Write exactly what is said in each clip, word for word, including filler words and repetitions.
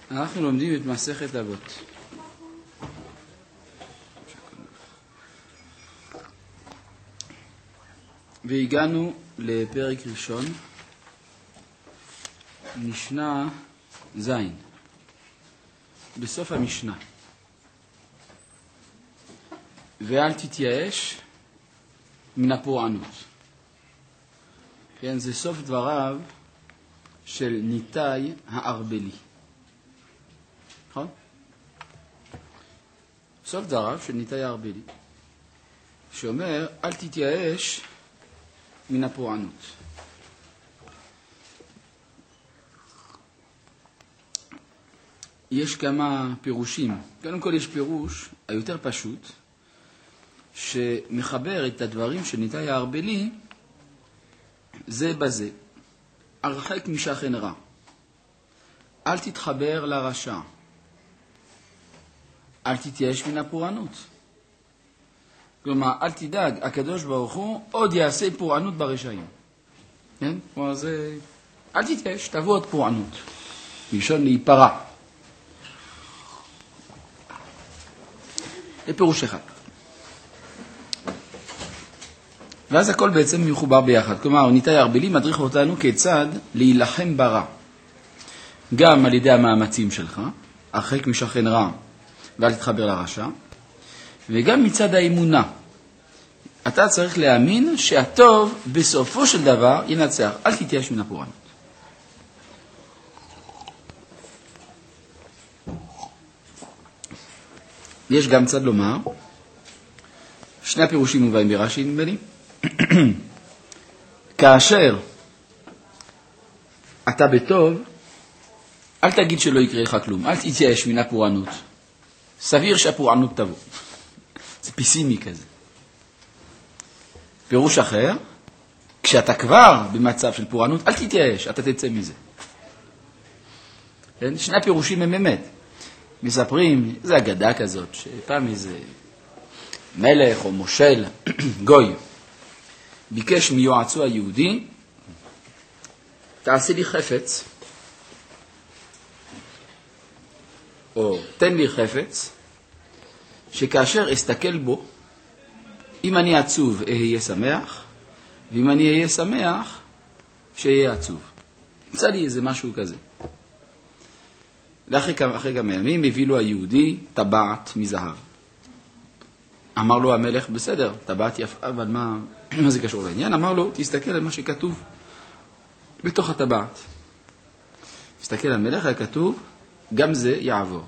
אנחנו לומדים את מסכת אבות. והגענו לפרק ראשון, משנה זין. בסוף המשנה. ואל תתייאש מן הפורענות. כן, זה סוף דבריו של ניתאי הארבלי. נכון? סוף דבריו של ניתאי הארבלי, שאומר, אל תתייאש מן הפורענות. יש כמה פירושים. קודם כל יש פירוש היותר פשוט, שמחבר את הדברים של ניתאי הארבלי זה בזה. הרחק משכן רע. אל תתחבר לרשע. אל תתייאש מן הפורענות. כלומר, אל תדאג, הקדוש ברוך הוא עוד יעשה פורענות ברשעים. כן? כלומר, זה... אל תתייאש, תבוא עוד פורענות. מלשון להיפרע. זה פירוש אחד. ואז הכל בעצם מחובר ביחד. כלומר, ניתאי הארבלי מדריך אותנו כיצד להילחם ברע. גם על ידי המאמצים שלך, הרחק משכן רע ואל תתחבר לרשע, וגם מצד האמונה. אתה צריך להאמין שהטוב בסופו של דבר ינצח. אל תתייאש מן הפורענות. יש גם צד לומר, שני הפירושים מובאים ברש"י נדמה לי, כאשר אתה בטוב, אל תגיד שלא יקרה לך כלום, אל תתייאש מן הפורענות. סביר שהפורענות תבוא. זה פיסימי כזה. פירוש אחר, כשאתה כבר במצב של פורענות, אל תתייאש, אתה תצא מזה. שני הפירושים הם אמת. מספרים, זה אגדה כזאת, שפעם איזה מלך או מושל, גוי, ביקש מיועצו היהודי, תעשה לי חפץ, או תן לי חפץ, שכאשר אסתכל בו, אם אני עצוב, אהיה שמח, ואם אני אהיה שמח, שאהיה עצוב. נמצא לי איזה משהו כזה. לאחרי כמה ימים הביא לו היהודי טבעת מזהב. אמר לו המלך, בסדר, טבעת יפה, אבל מה, מה זה קשור לעניין? אמר לו, תסתכל על מה שכתוב בתוך הטבעת. תסתכל על המלך, היה כתוב, גם זה יעבור.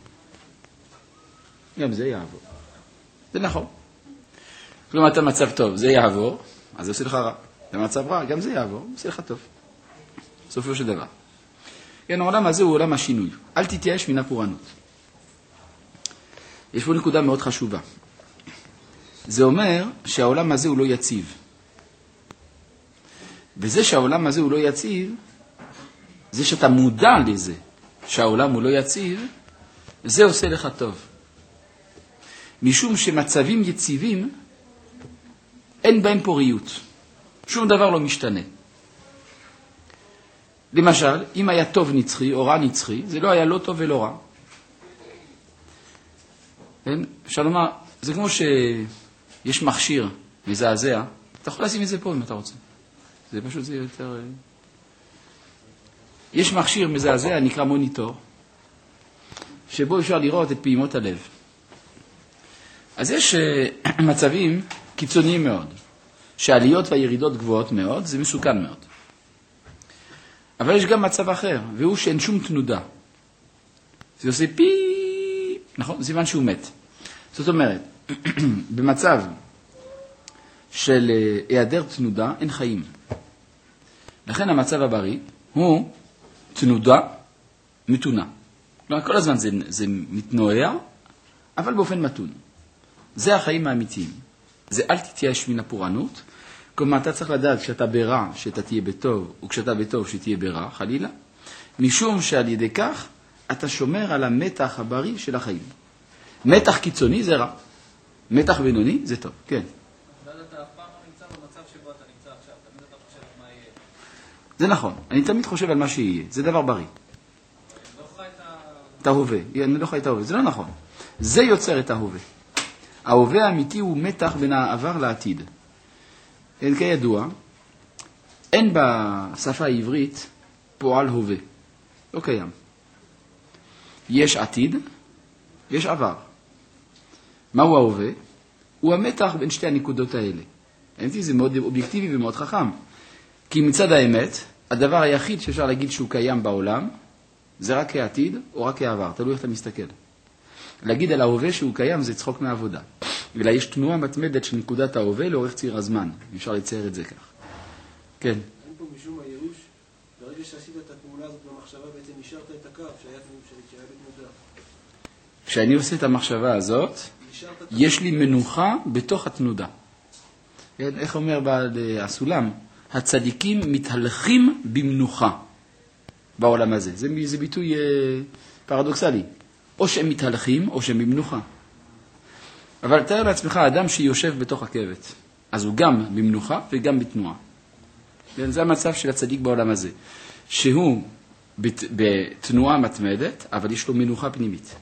גם זה יעבור. זה נכון. כלומר, אתה מצב טוב, זה יעבור, אז זה עושה לך רע. אתה מצב רע, גם זה יעבור, עושה לך טוב. סופו של דבר. כן, העולם הזה הוא עולם השינוי. אל תתייאש מן הפורענות. יש פה נקודה מאוד חשובה. זה אומר שהעולם הזה הוא לא יציב. וזה שהעולם הזה הוא לא יציב, זה שאתה מודע לזה, שהעולם הוא לא יציב, זה עושה לך טוב. משום שמצבים יציבים, אין בהם פוריות. שום דבר לא משתנה. למשל, אם היה טוב נצחי או רע נצחי, זה לא היה לא טוב ולא רע. כן? אפשר לומר, זה כמו שיש מכשיר מזעזע, אתה יכול לשים את זה פה אם אתה רוצה. זה פשוט זה יותר... יש מכשיר מזעזע, נקרא מוניטור, שבו אפשר לראות את פעימות הלב. אז יש מצבים קיצוניים מאוד, שהעליות והירידות גבוהות מאוד, זה מסוכן מאוד. אבל יש גם מצב אחר, והוא שאין שום תנודה. זה עושה פי... נכון? זה זמן שהוא מת. זאת אומרת, במצב של היעדר תנודה, אין חיים. לכן המצב הבריא הוא תנודה מתונה. כלומר, כל הזמן זה, זה מתנועע, אבל באופן מתון. זה החיים האמיתיים. זה אל תתייאש מן הפורענות, כלומר, אתה צריך לדעת כשאתה ברע, שאתה תהיה בטוב, וכשאתה בטוב, שתהיה ברע, חלילה, משום שעל ידי כך, אתה שומר על המתח הבריא של החיים. מתח קיצוני זה רע. מתח בינוני זה טוב. כן. ואז אתה אף פעם לא נמצא במצב שבו אתה נמצא עכשיו. תמיד אתה חושב מה יהיה. זה נכון. אני תמיד חושב על מה שיהיה. זה דבר בריא. לא חי את ה... את ההווה. אני לא חי את ההווה, זה לא נכון. זה יוצר את ההווה. ההווה האמיתי הוא מתח בין העבר לעתיד. אין כידוע, אין בשפה העברית פועל הווה. לא קיים. יש עתיד, יש עבר. מהו ההווה? הוא המתח בין שתי הנקודות האלה. האמת היא, זה מאוד אובייקטיבי ומאוד חכם. כי מצד האמת, הדבר היחיד שאפשר להגיד שהוא קיים בעולם, זה רק העתיד או רק העבר, תלוי איך אתה מסתכל. להגיד על ההווה שהוא קיים זה צחוק מהעבודה. אלא יש תנועה מתמדת של נקודת ההווה לאורך ציר הזמן. אפשר לצייר את זה כך. כן. אין פה משום הייאוש, ברגע שעשית את הפעולה הזאת במחשבה, בעצם נשארת את הקו שהיה בתנודה. כשאני עושה את המחשבה הזאת, יש לי מנוחה בתוך התנודה. איך אומר הסולם? הצדיקים מתהלכים במנוחה בעולם הזה. זה, זה ביטוי אה, פרדוקסלי. או שהם מתהלכים או שהם במנוחה. אבל תאר לעצמך אדם שיושב בתוך רכבת. אז הוא גם במנוחה וגם בתנועה. זה המצב של הצדיק בעולם הזה. שהוא בת, בתנועה מתמדת, אבל יש לו מנוחה פנימית.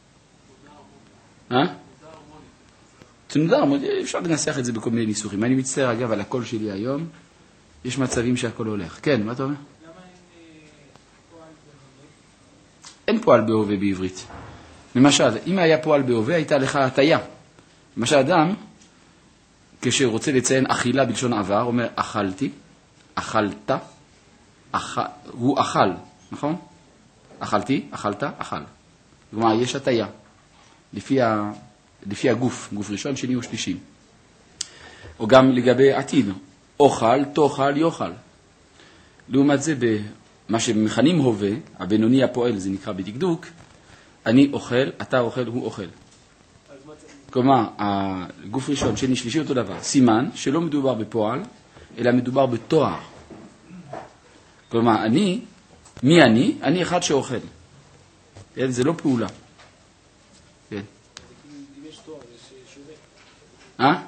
אה? תנודה הרמונית, אפשר לנסח את זה בכל מיני ניסוחים. אני מצטער אגב על הקול שלי היום. יש מצבים שהקול הולך. כן, מה אתה אומר? למה אין פועל בהווה? אין פועל בהווה בעברית. למשל, אם היה פועל בהווה, הייתה לך הטיה. למשל, אדם, כשהוא רוצה לציין אכילה בלשון עבר, אומר אכלתי, אכלת, אכ... הוא אכל, נכון? אכלתי, אכלת, אכל. כלומר, יש הטיה. לפי, ה... לפי הגוף, גוף ראשון, שני ושלישי. או גם לגבי עתיד. אוכל, תאכל, יאכל. לעומת זה, במה שמכנים הווה, הבינוני הפועל, זה נקרא בדקדוק, אני אוכל, אתה אוכל, הוא אוכל. כלומר, הגוף ראשון, שני, שלישי, אותו דבר. סימן שלא מדובר בפועל, אלא מדובר בתואר. כלומר, אני, מי אני? אני אחד שאוכל. זה לא פעולה. כן. אם יש תואר, יש שווה. אה?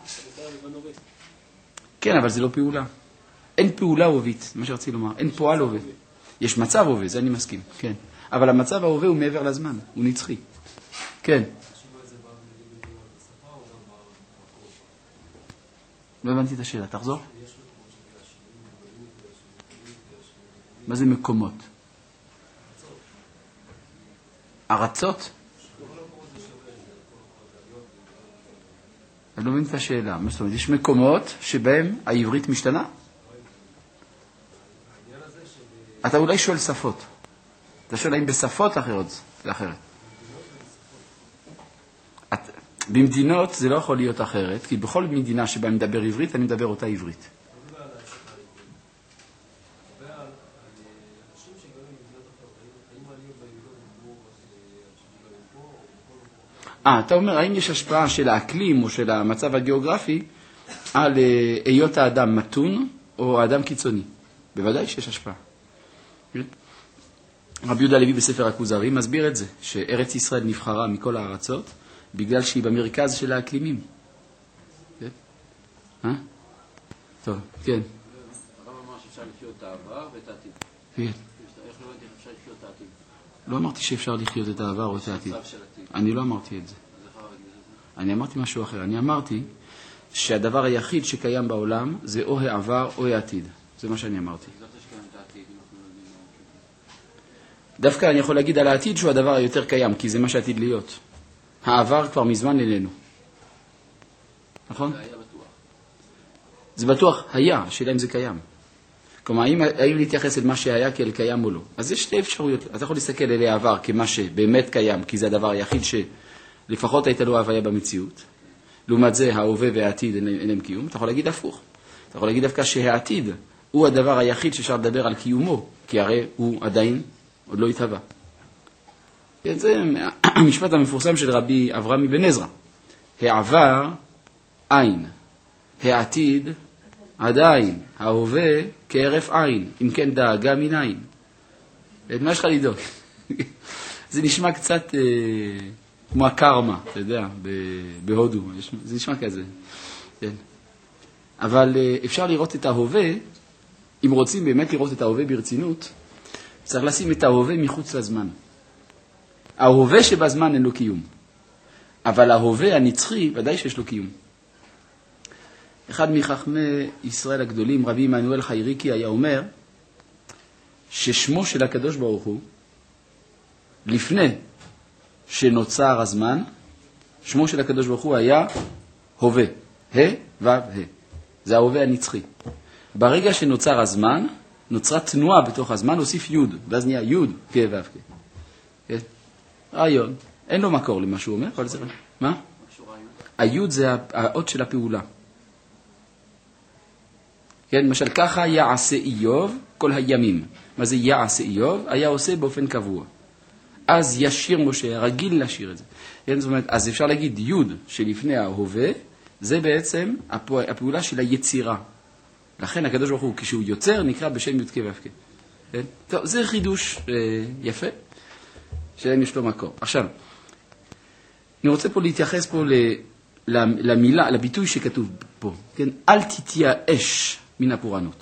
כן, אבל זה לא פעולה. אין פעולה הובית, מה שרציתי לומר. אין פועל הווה. יש מצב הווה, זה אני מסכים. כן. אבל המצב ההווה הוא מעבר לזמן, הוא נצחי. כן. לא הבנתי את השאלה, תחזור. מה זה מקומות? ארצות? אני לא מבין את השאלה. מה זאת אומרת? יש מקומות שבהם העברית משתנה? אתה אולי שואל שפות. אתה שואל האם בשפות אחרות זה אחרת. את, במדינות זה לא יכול להיות אחרת, כי בכל מדינה שבה אני מדבר עברית, אני מדבר אותה עברית. אה, אתה אומר, האם יש השפעה של האקלים או של המצב הגיאוגרפי על היות האדם מתון או האדם קיצוני? בוודאי שיש השפעה. רבי יהודה הלוי בספר הכוזרי מסביר את זה, שארץ ישראל נבחרה מכל הארצות בגלל שהיא במרכז של האקלימים. כן? אה? טוב, כן. הרב אמר שאפשר לחיות את העבר ואת העתיד. כן. איך לא יודעים איך אפשר לחיות את העתיד? לא אמרתי שאפשר לחיות את העבר או את העתיד. אני לא אמרתי את זה. אני אמרתי משהו אחר. אני אמרתי שהדבר היחיד שקיים בעולם זה או העבר או העתיד. זה מה שאני אמרתי. דווקא אני יכול להגיד על העתיד שהוא הדבר היותר קיים, כי זה מה שעתיד להיות. העבר כבר מזמן איננו. נכון? זה היה בטוח. זה בטוח היה, השאלה אם זה קיים. כלומר, האם, האם להתייחס אל מה שהיה כאל קיים או לא. אז יש שתי אפשרויות. אתה יכול להסתכל אל העבר כמה שבאמת קיים, כי זה הדבר היחיד שלפחות הייתה לו הוויה במציאות. לעומת זה, ההווה והעתיד אין להם קיום. אתה יכול להגיד הפוך. אתה יכול להגיד דווקא שהעתיד הוא הדבר היחיד שאפשר לדבר על קיומו, כי הרי הוא עדיין עוד לא התהווה. זה המשפט המפורסם של רבי אברהם אבן עזרא. העבר אין, העתיד עדיין, ההווה כהרף עין, אם כן דאגה מנין. את מה שלך לדאוג? זה נשמע קצת אה, כמו הקרמה, אתה יודע, בהודו, זה נשמע כזה. כן. אבל אה, אפשר לראות את ההווה, אם רוצים באמת לראות את ההווה ברצינות, צריך לשים את ההווה מחוץ לזמן. ההווה שבזמן אין לו קיום. אבל ההווה הנצחי, ודאי שיש לו קיום. אחד מחכמי ישראל הגדולים, רבי עמנואל חייריקי, היה אומר ששמו של הקדוש ברוך הוא, לפני שנוצר הזמן, שמו של הקדוש ברוך הוא היה הווה, ה' ו' ה'. זה ההווה הנצחי. ברגע שנוצר הזמן, נוצרה תנועה בתוך הזמן, הוסיף י', ואז נהיה י' כ' ו' כ'. כן? רעיון. אין לו מקור למה שהוא אומר, אבל זה... מה? הי' זה האות של הפעולה. כן, למשל, ככה יעשה איוב כל הימים. מה זה יעשה איוב? היה עושה באופן קבוע. אז ישיר משה, רגיל לשיר את זה. כן, זאת אומרת, אז אפשר להגיד י' שלפני ההווה, זה בעצם הפעולה של היצירה. לכן הקדוש ברוך הוא, כשהוא יוצר, נקרא בשם י' כ' ו' כ'. כן? טוב, זה חידוש אה, יפה, שאין יש לו מקור. עכשיו, אני רוצה פה להתייחס פה ל, למילה, לביטוי שכתוב פה. כן? אל תתייאש מן הפורענות.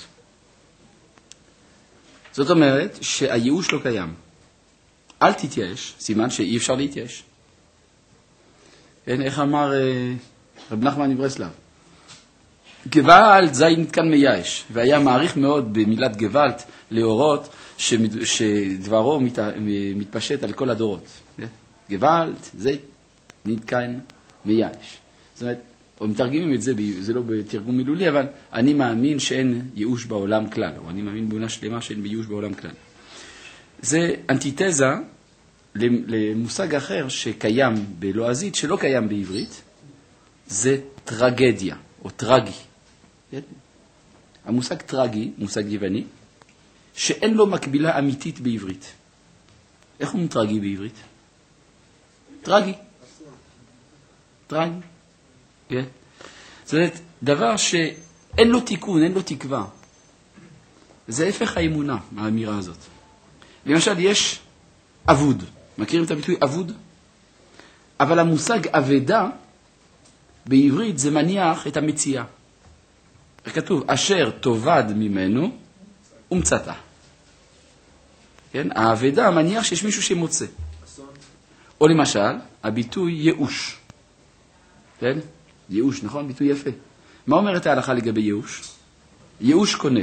זאת אומרת שהייאוש לא קיים. אל תתייאש, סימן שאי אפשר להתייאש. כן? איך אמר אה, רב נחמן מברסלב? גוואלט זין כאן מייאש, והיה מעריך מאוד במילת גוואלט להורות שדברו מת, מתפשט על כל הדורות. גוואלט זה נתקן מייאש. זאת אומרת, או מתרגמים את זה, זה לא בתרגום מילולי, אבל אני מאמין שאין ייאוש בעולם כלל, או אני מאמין באמונה שלמה שאין ייאוש בעולם כלל. זה אנטיתזה למושג אחר שקיים בלועזית, שלא קיים בעברית, זה טרגדיה, או טרגי. המושג טרגי, מושג יווני, שאין לו מקבילה אמיתית בעברית. איך הוא טרגי בעברית? טרגי. טרגי. כן. זאת אומרת, דבר שאין לו תיקון, אין לו תקווה. זה הפך האמונה, האמירה הזאת. למשל, יש אבוד. מכירים את הביטוי אבוד? אבל המושג אבדה, בעברית זה מניח את המציאה. כתוב, אשר תאבד ממנו ומצאתה. כן? האבדה מניח שיש מישהו שמוצא. או למשל, הביטוי ייאוש. כן? ייאוש, נכון? ביטוי יפה. מה אומרת ההלכה לגבי ייאוש? ייאוש קונה.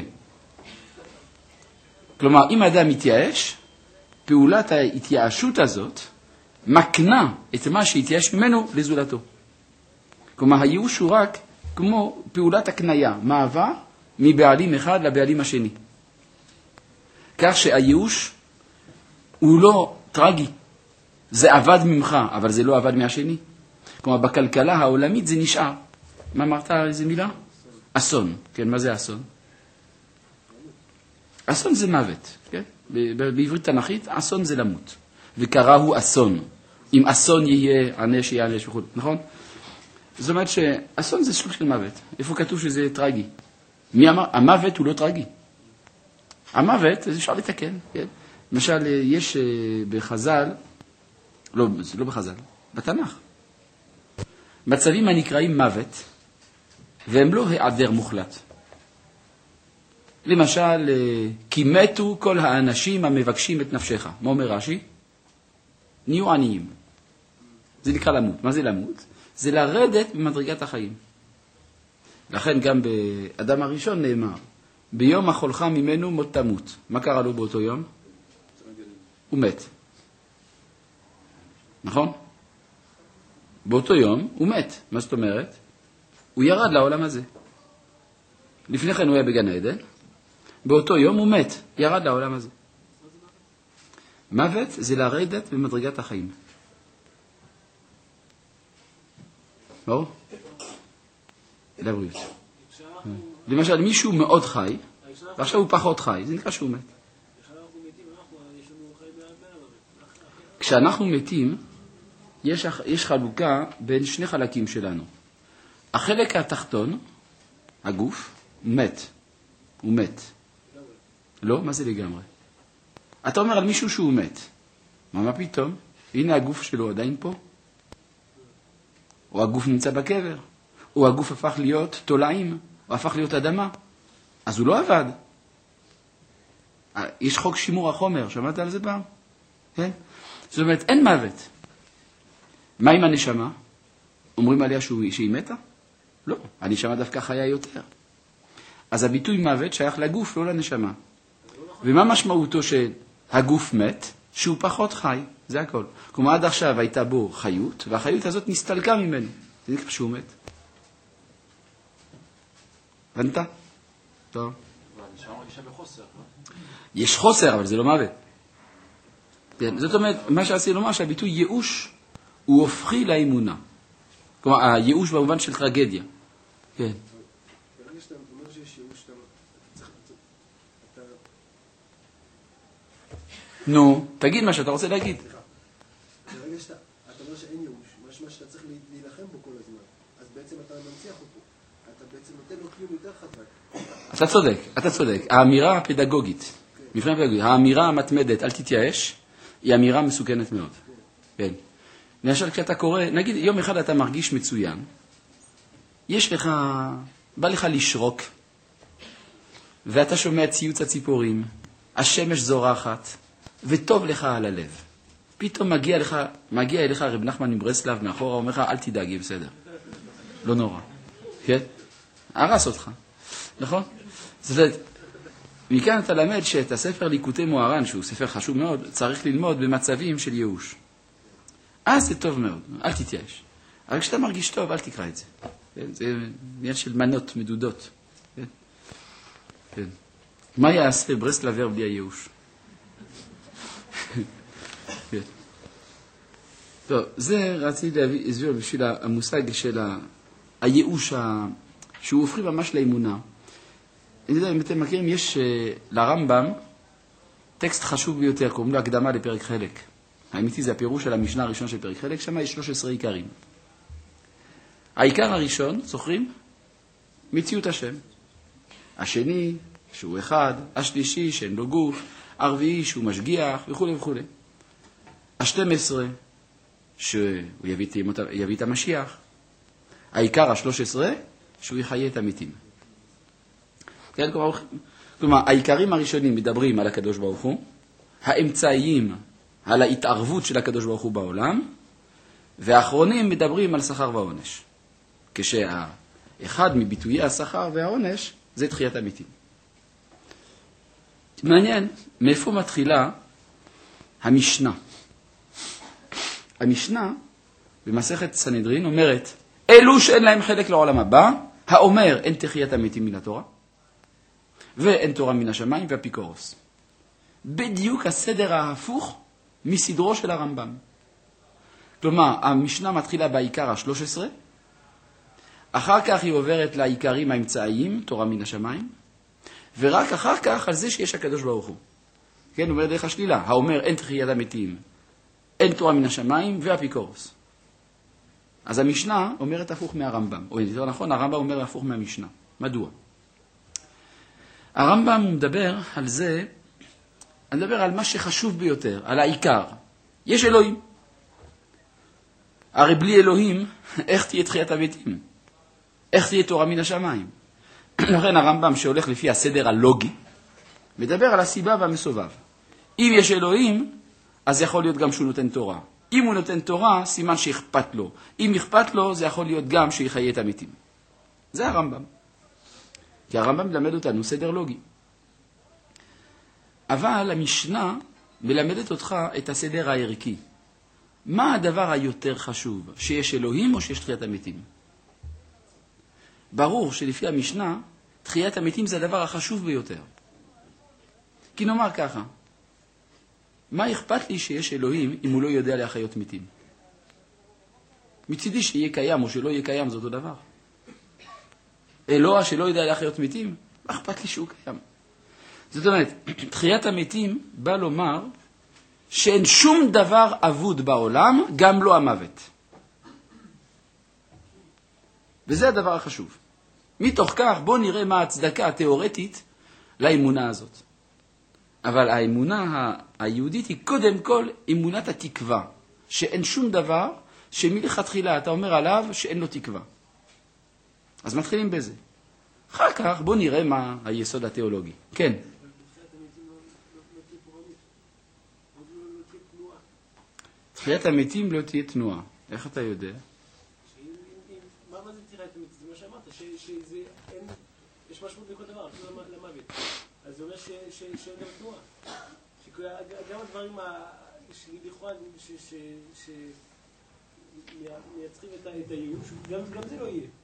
כלומר, אם האדם מתייאש, פעולת ההתייאשות הזאת מקנה את מה שהתייאש ממנו לזולתו. כלומר, הייאוש הוא רק כמו פעולת הקניה, מעבר מבעלים אחד לבעלים השני. כך שהייאוש הוא לא טרגי. זה עבד ממך, אבל זה לא עבד מהשני. כלומר, בכלכלה העולמית זה נשאר. מה אמרת על איזה מילה? אסון. כן, מה זה אסון? אסון זה מוות. כן? בעברית תנכית, אסון זה למות. וקרא הוא אסון. אם אסון יהיה, ענש יהיה ענש וכו'. נכון? זאת אומרת שאסון זה סוג של מוות. איפה כתוב שזה טרגי? מי אמר? המוות הוא לא טרגי. המוות, זה אפשר לתקן. כן? למשל, יש בחז"ל, לא, זה לא בחז"ל, בתנ"ך. מצבים הנקראים מוות, והם לא העדר מוחלט. למשל, כי מתו כל האנשים המבקשים את נפשך. מה אומר רש"י? נהיו עניים. זה נקרא למות. מה זה למות? זה לרדת במדרגת החיים. לכן גם באדם הראשון נאמר, ביום החולך ממנו מות תמות. מה קרה לו באותו יום? הוא מת. נכון? באותו יום הוא מת. מה זאת אומרת? הוא ירד לעולם הזה. לפני כן הוא היה בגן העדן. באותו יום הוא מת. ירד לעולם הזה. מוות זה לרדת במדרגת החיים. ברור? לבריאות. למשל, מישהו מאוד חי, ועכשיו הוא פחות חי. זה נקרא שהוא מת. כשאנחנו מתים, יש, יש חלוקה בין שני חלקים שלנו. החלק התחתון, הגוף, מת. הוא מת. לא? מה זה לגמרי? אתה אומר על מישהו שהוא מת. מה, מה פתאום? הנה הגוף שלו עדיין פה. או הגוף נמצא בקבר. או הגוף הפך להיות תולעים. או הפך להיות אדמה. אז הוא לא עבד. יש חוק שימור החומר. שמעת על זה פעם? כן? זאת אומרת, אין מוות. מה עם הנשמה? אומרים עליה שהוא, שהיא מתה? לא, הנשמה דווקא חיה יותר. אז הביטוי מוות שייך לגוף, לא לנשמה. ומה משמעותו שהגוף מת? שהוא פחות חי, זה הכל. כלומר, עד עכשיו הייתה בו חיות, והחיות הזאת נסתלקה ממנו. זה נקרא שהוא מת. הבנת? טוב. והנשמה מרגישה בחוסר, לא? יש חוסר, אבל זה לא מוות. כן, זאת אומרת, מה שעשינו לומר שהביטוי ייאוש הוא הופכי לאמונה. כלומר, הייאוש במובן של טרגדיה. כן. ברגע שאתה אומר שיש ייאוש, אתה צריך... אתה... נו, תגיד מה שאתה רוצה להגיד. סליחה. ברגע שאתה... אתה אומר שאין ייאוש, משמע שאתה צריך להילחם בו כל הזמן. אז בעצם אתה מנציח אותו. אתה בעצם נותן לו קיום יותר חזק. אתה צודק, אתה צודק. האמירה הפדגוגית, מבחינה פדגוגית, האמירה המתמדת, אל תתייאש, היא אמירה מסוכנת מאוד. כן. למשל, כשאתה קורא, נגיד, יום אחד אתה מרגיש מצוין, יש לך, בא לך לשרוק, ואתה שומע ציוץ הציפורים, השמש זורחת, וטוב לך על הלב. פתאום מגיע לך, מגיע אליך רב נחמן מברסלב מאחורה, אומר לך, אל תדאג, יהיה בסדר. לא נורא. כן? הרס אותך. נכון? זאת אומרת, מכאן אתה למד שאת הספר ליקוטי מוהר"ן, שהוא ספר חשוב מאוד, צריך ללמוד במצבים של ייאוש. אז זה טוב מאוד, אל תתייאש. אבל כשאתה מרגיש טוב, אל תקרא את זה. כן? זה עניין של מנות מדודות. כן? כן. מה יעשה ברסלבר בלי הייאוש? כן. טוב, זה רציתי להסביר בשביל המושג של הייאוש ה... שהוא הופכי ממש לאמונה. אני יודע, אם אתם מכירים, יש לרמב"ם טקסט חשוב ביותר, קוראים לו הקדמה לפרק חלק. האמיתי זה הפירוש של המשנה הראשון של פרק חלק, שם יש שלושה עשר עיקרים. העיקר הראשון, זוכרים? מציאות השם. השני, שהוא אחד, השלישי, שאין לו גוף, הרביעי, שהוא משגיח, וכו' וכו'. השתים עשרה, שהוא יביא, יביא את המשיח. העיקר השלוש עשרה, שהוא יחיה את המתים. כן, כלומר, כלומר, העיקרים הראשונים מדברים על הקדוש ברוך הוא, האמצעיים על ההתערבות של הקדוש ברוך הוא בעולם, והאחרונים מדברים על שכר ועונש. כשאחד מביטויי השכר והעונש זה תחיית המתים. מעניין, מאיפה מתחילה המשנה? המשנה במסכת סנהדרין אומרת, אלו שאין להם חלק לעולם הבא, האומר אין תחיית המתים מן התורה, ואין תורה מן השמיים והפיקורוס. בדיוק הסדר ההפוך מסדרו של הרמב"ם. כלומר, המשנה מתחילה בעיקר ה-שלוש עשרה, אחר כך היא עוברת לעיקרים האמצעיים, תורה מן השמיים, ורק אחר כך על זה שיש הקדוש ברוך הוא. כן, אומר דרך השלילה, האומר אין תחיית המתים, אין תורה מן השמיים והפיקורוס. אז המשנה אומרת הפוך מהרמב"ם, או יותר נכון, הרמב"ם אומר הפוך מהמשנה. מדוע? הרמב"ם מדבר על זה, מדבר על מה שחשוב ביותר, על העיקר. יש אלוהים. הרי בלי אלוהים, איך תהיה תחיית המתים? איך תהיה תורה מן השמיים? לכן הרמב"ם שהולך לפי הסדר הלוגי, מדבר על הסיבה והמסובב. אם יש אלוהים, אז יכול להיות גם שהוא נותן תורה. אם הוא נותן תורה, סימן שאכפת לו. אם אכפת לו, זה יכול להיות גם שיחיה את המתים. זה הרמב"ם. כי הרמב"ם מלמד אותנו סדר לוגי. אבל המשנה מלמדת אותך את הסדר הערכי. מה הדבר היותר חשוב? שיש אלוהים או שיש תחיית המתים? ברור שלפי המשנה, תחיית המתים זה הדבר החשוב ביותר. כי נאמר ככה, מה אכפת לי שיש אלוהים אם הוא לא יודע להחיות מתים? מצידי שיהיה קיים או שלא יהיה קיים זה אותו דבר. אלוה שלא יודע להחיות מתים, מה אכפת לי שהוא קיים? זאת אומרת, תחיית המתים בא לומר שאין שום דבר אבוד בעולם, גם לא המוות. וזה הדבר החשוב. מתוך כך בוא נראה מה ההצדקה התיאורטית לאמונה הזאת. אבל האמונה היהודית היא קודם כל אמונת התקווה, שאין שום דבר שמלכתחילה אתה אומר עליו שאין לו תקווה. אז מתחילים בזה. אחר כך בוא נראה מה היסוד התיאולוגי. כן. תחיית המתים לא תהיה תנועה. איך אתה יודע? שאם- אם- מה מה זה תראה את המתים? זה מה שאמרת, ש- שזה, אין, יש משמעות בכל דבר, אפילו למ- למוות. אז זה אומר ש- ש- שאין גם תנועה. שגם הדברים ה- שלכאורה, ש- ש- ש- מי- מייצרים את ה- את הייאוש, גם גם זה לא יהיה.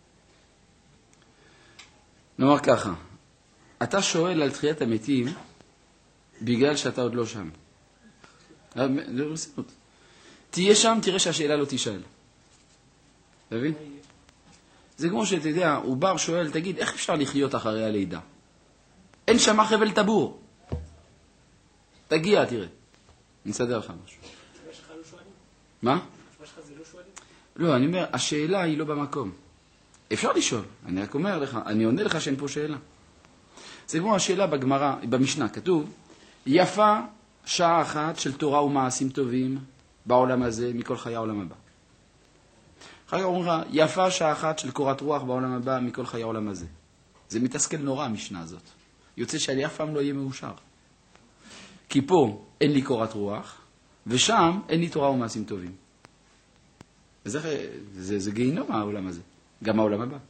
נאמר ככה, אתה שואל על תחיית המתים בגלל שאתה עוד לא שם. זה ברצינות. תהיה שם, תראה שהשאלה לא תשאל. אתה מבין? זה כמו שאתה יודע, עובר שואל, תגיד, איך אפשר לחיות אחרי הלידה? אין שם חבל טבור. תגיע, תראה. נסדר לך משהו. התשובה שלך לא שואלים? מה? התשובה שלך זה לא שואלים? לא, אני אומר, השאלה היא לא במקום. אפשר לשאול, אני רק אומר לך, אני עונה לך שאין פה שאלה. זה כמו השאלה בגמרא, במשנה, כתוב, יפה שעה אחת של תורה ומעשים טובים בעולם הזה מכל חיי העולם הבא. אחר כך אומרים לך, יפה שעה אחת של קורת רוח בעולם הבא מכל חיי העולם הזה. זה מתסכל נורא המשנה הזאת. יוצא שאני אף פעם לא אהיה מאושר. כי פה אין לי קורת רוח, ושם אין לי תורה ומעשים טובים. וזה, זה, זה גיהינום העולם הזה. גם העולם הבא.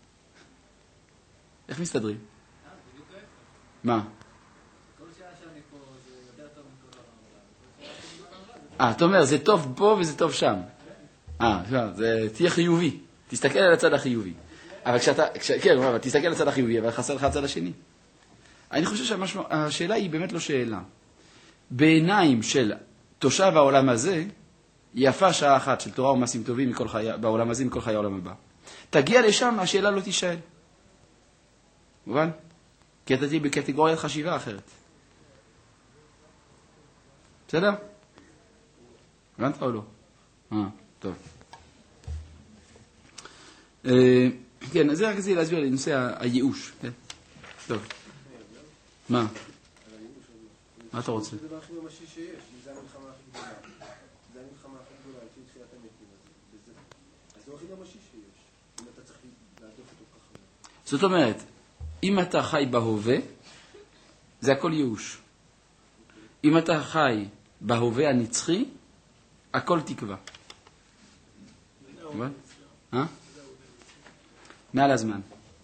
איך מסתדרים? אה, בדיוק ההפך. מה? כל שעה שאני פה זה יותר טוב מכל העולם. כל שעה שאני פה זה אה, אתה אומר, זה טוב פה וזה טוב שם. אה, זה תהיה חיובי. תסתכל על הצד החיובי. אבל כשאתה, כש, כן, אבל תסתכל על הצד החיובי, אבל חסר לך הצד השני. אני חושב שהשאלה היא באמת לא שאלה. בעיניים של תושב העולם הזה, יפה שעה אחת של תורה ומעשים טובים מכל חיי, בעולם הזה מכל חיי העולם הבא. תגיע לשם, השאלה לא תישאל. מובן? כי אתה תהיה בקטגוריית חשיבה אחרת. בסדר? הבנת או לא? אה, טוב. אה, כן, אז זה רק זה להסביר לנושא הייאוש. כן? טוב. מה? מה אתה רוצה? זה הדבר הכי ממשי שיש, זה המלחמה הכי גדולה. זה המלחמה הכי גדולה, לפי תחיית המתים. אז זה- אז זה הכי ממשי שיש, אם אתה צריך להדוף אותו ככה. זאת אומרת, אם אתה חי בהווה, זה הכל ייאוש. אם אתה חי בהווה הנצחי, הכל תקווה. מובן? אה? מעל הזמן.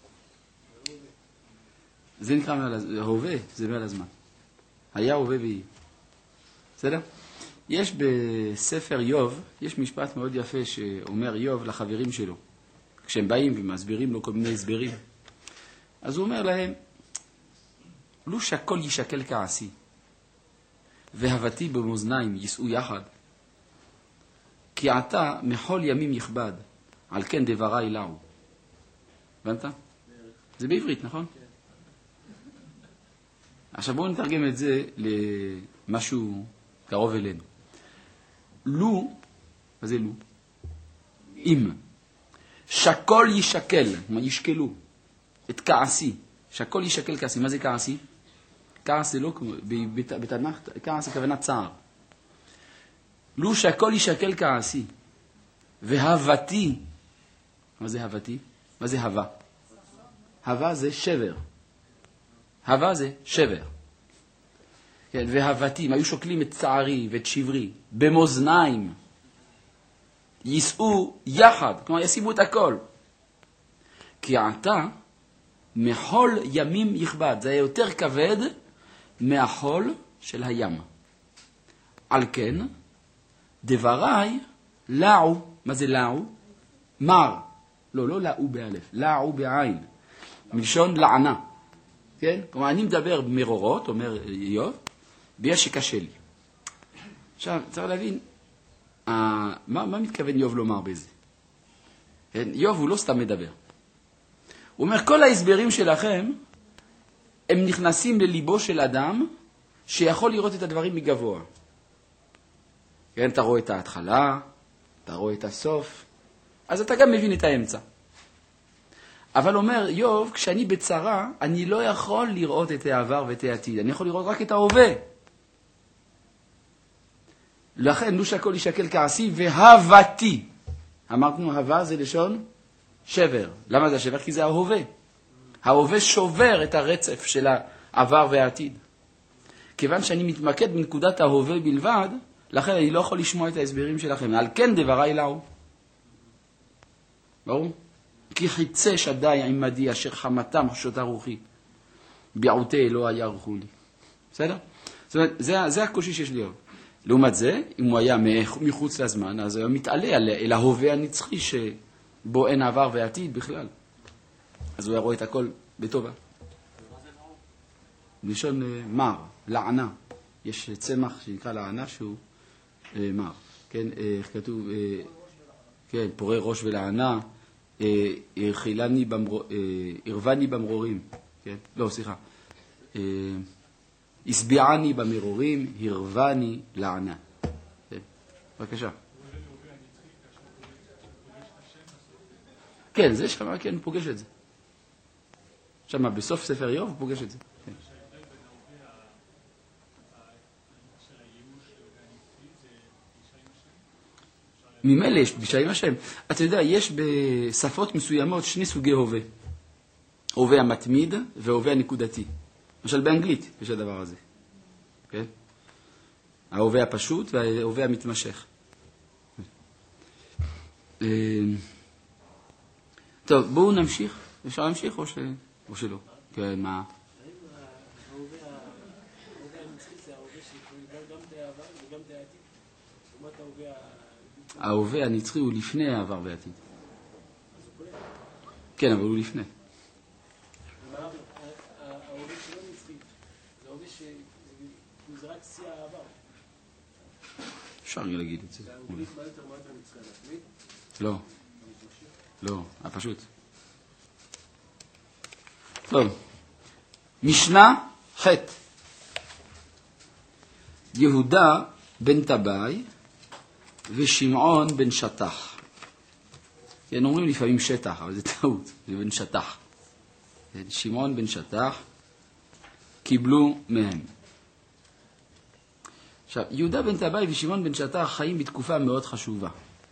זה נקרא מעל הזמן. הווה זה מעל הזמן. היה הווה ויהיה. בסדר? יש בספר איוב, יש משפט מאוד יפה שאומר איוב לחברים שלו, כשהם באים ומסבירים לו כל מיני הסברים. אז הוא אומר להם, לו שהכל ישקל כעשי, והבתי במאזניים יישאו יחד, כי עתה מחול ימים יכבד, על כן דברי לאו. הבנת? זה בעברית, נכון? עכשיו בואו נתרגם את זה למשהו קרוב אלינו. לו, מה זה לו? אם, שכל ישקל, מה ישקלו, את כעסי, שכל ישקל כעסי, מה זה כעסי? כעס זה לא כמו, בתנ"ך, כעס זה כוונה צער. לו שכל ישקל כעסי, והבתי, מה זה הבתי? מה זה הווה? הווה זה שבר. הווה זה שבר. כן, והבתים, היו שוקלים את צערי ואת שברי, במאזניים, יישאו יחד, כלומר ישימו את הכל. כי עתה, מחול ימים יכבד, זה היה יותר כבד מהחול של הים. על כן, דבריי לאו, מה זה לאו? מר. לא, לא לאו באלף, לאו בעין. מלשון לענה. כן? כלומר, אני מדבר מרורות, אומר איוב, בגלל שקשה לי. עכשיו, צריך להבין, אה, מה, מה מתכוון איוב לומר בזה? כן? איוב הוא לא סתם מדבר. הוא אומר, כל ההסברים שלכם, הם נכנסים לליבו של אדם, שיכול לראות את הדברים מגבוה. כן? אתה רואה את ההתחלה, אתה רואה את הסוף, אז אתה גם מבין את האמצע. אבל אומר איוב, כשאני בצרה, אני לא יכול לראות את העבר ואת העתיד, אני יכול לראות רק את ההווה. לכן, לו שהכל ישקל כעסי והבתי. אמרנו, הווה זה לשון שבר. למה זה שבר? כי זה ההווה. ההווה שובר את הרצף של העבר והעתיד. כיוון שאני מתמקד בנקודת ההווה בלבד, לכן אני לא יכול לשמוע את ההסברים שלכם. על כן דבריי לאו. ברור? כי חיצה שדי עמדי אשר חמתם חשותה רוחי. ביעותי אלוה יערכו לי. בסדר? זאת אומרת, זה, זה הקושי שיש לי. לעומת זה, אם הוא היה מחוץ לזמן, אז הוא מתעלה אל ההווה הנצחי שבו אין עבר ועתיד בכלל. אז הוא רואה את הכל בטובה. לשון מר, לענה. יש צמח שנקרא לענה שהוא אה, מר. כן, איך אה, כתוב, אה, כן, פורה ראש ולענה, אה, הרחילני במרור, אה, הרבני במרורים. כן, לא, סליחה. אה, הסביעני במרורים, הרבני לענה. כן, בבקשה. כן, זה שם, כן, פוגש את זה. שם, בסוף ספר איוב, הוא פוגש את זה. כן. ממילא יש פגישה עם השם. אתה יודע, יש בשפות מסוימות שני סוגי הווה. הווה המתמיד וההווה הנקודתי. למשל באנגלית יש הדבר הזה. כן? ההווה הפשוט וההווה המתמשך. טוב, בואו נמשיך. אפשר להמשיך או, ש... או שלא? כן, מה? ההווה הנצחי הוא לפני העבר והעתיד. כן, אבל הוא לפני. ההווה שלא נצחי, זה ההווה שזה רק שיא העבר. אפשר להגיד את זה. זה האנגלית מה יותר מה יותר נצחי על התמיד? לא. לא, הפשוט. טוב. משנה ח' יהודה בן טבעי ושמעון בן שטח. כן, אומרים לפעמים שטח, אבל זה טעות, זה בן שטח. שמעון בן שטח קיבלו מהם. עכשיו, יהודה בן טבעי ושמעון בן שטח חיים בתקופה מאוד חשובה.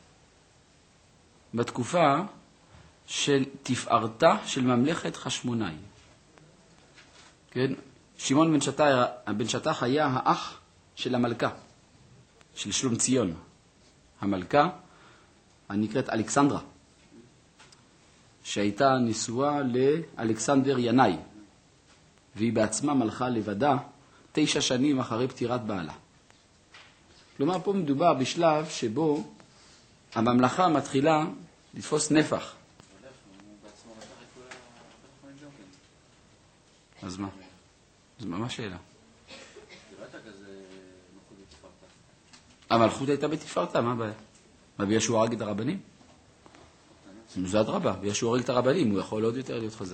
בתקופה של תפארתה של ממלכת חשמונאי. כן? שמעון בן שטח, בן שטח היה האח של המלכה, של שלום ציון. המלכה הנקראת אלכסנדרה, שהייתה נשואה לאלכסנדר ינאי, והיא בעצמה מלכה לבדה תשע שנים אחרי פטירת בעלה. כלומר, פה מדובר בשלב שבו הממלכה מתחילה לתפוס נפח. אז מה? אז מה השאלה? המלכות הייתה בתפארתה, מה הבעיה? מה, בגלל שהוא הרג את הרבנים? זה אדרבה, בגלל שהוא הרג את הרבנים, הוא יכול עוד יותר להיות חזק.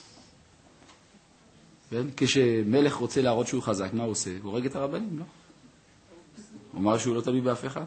כן? כשמלך רוצה להראות שהוא חזק, מה הוא עושה? הוא הרג את הרבנים, לא? הוא אומר שהוא לא תלוי באף אחד.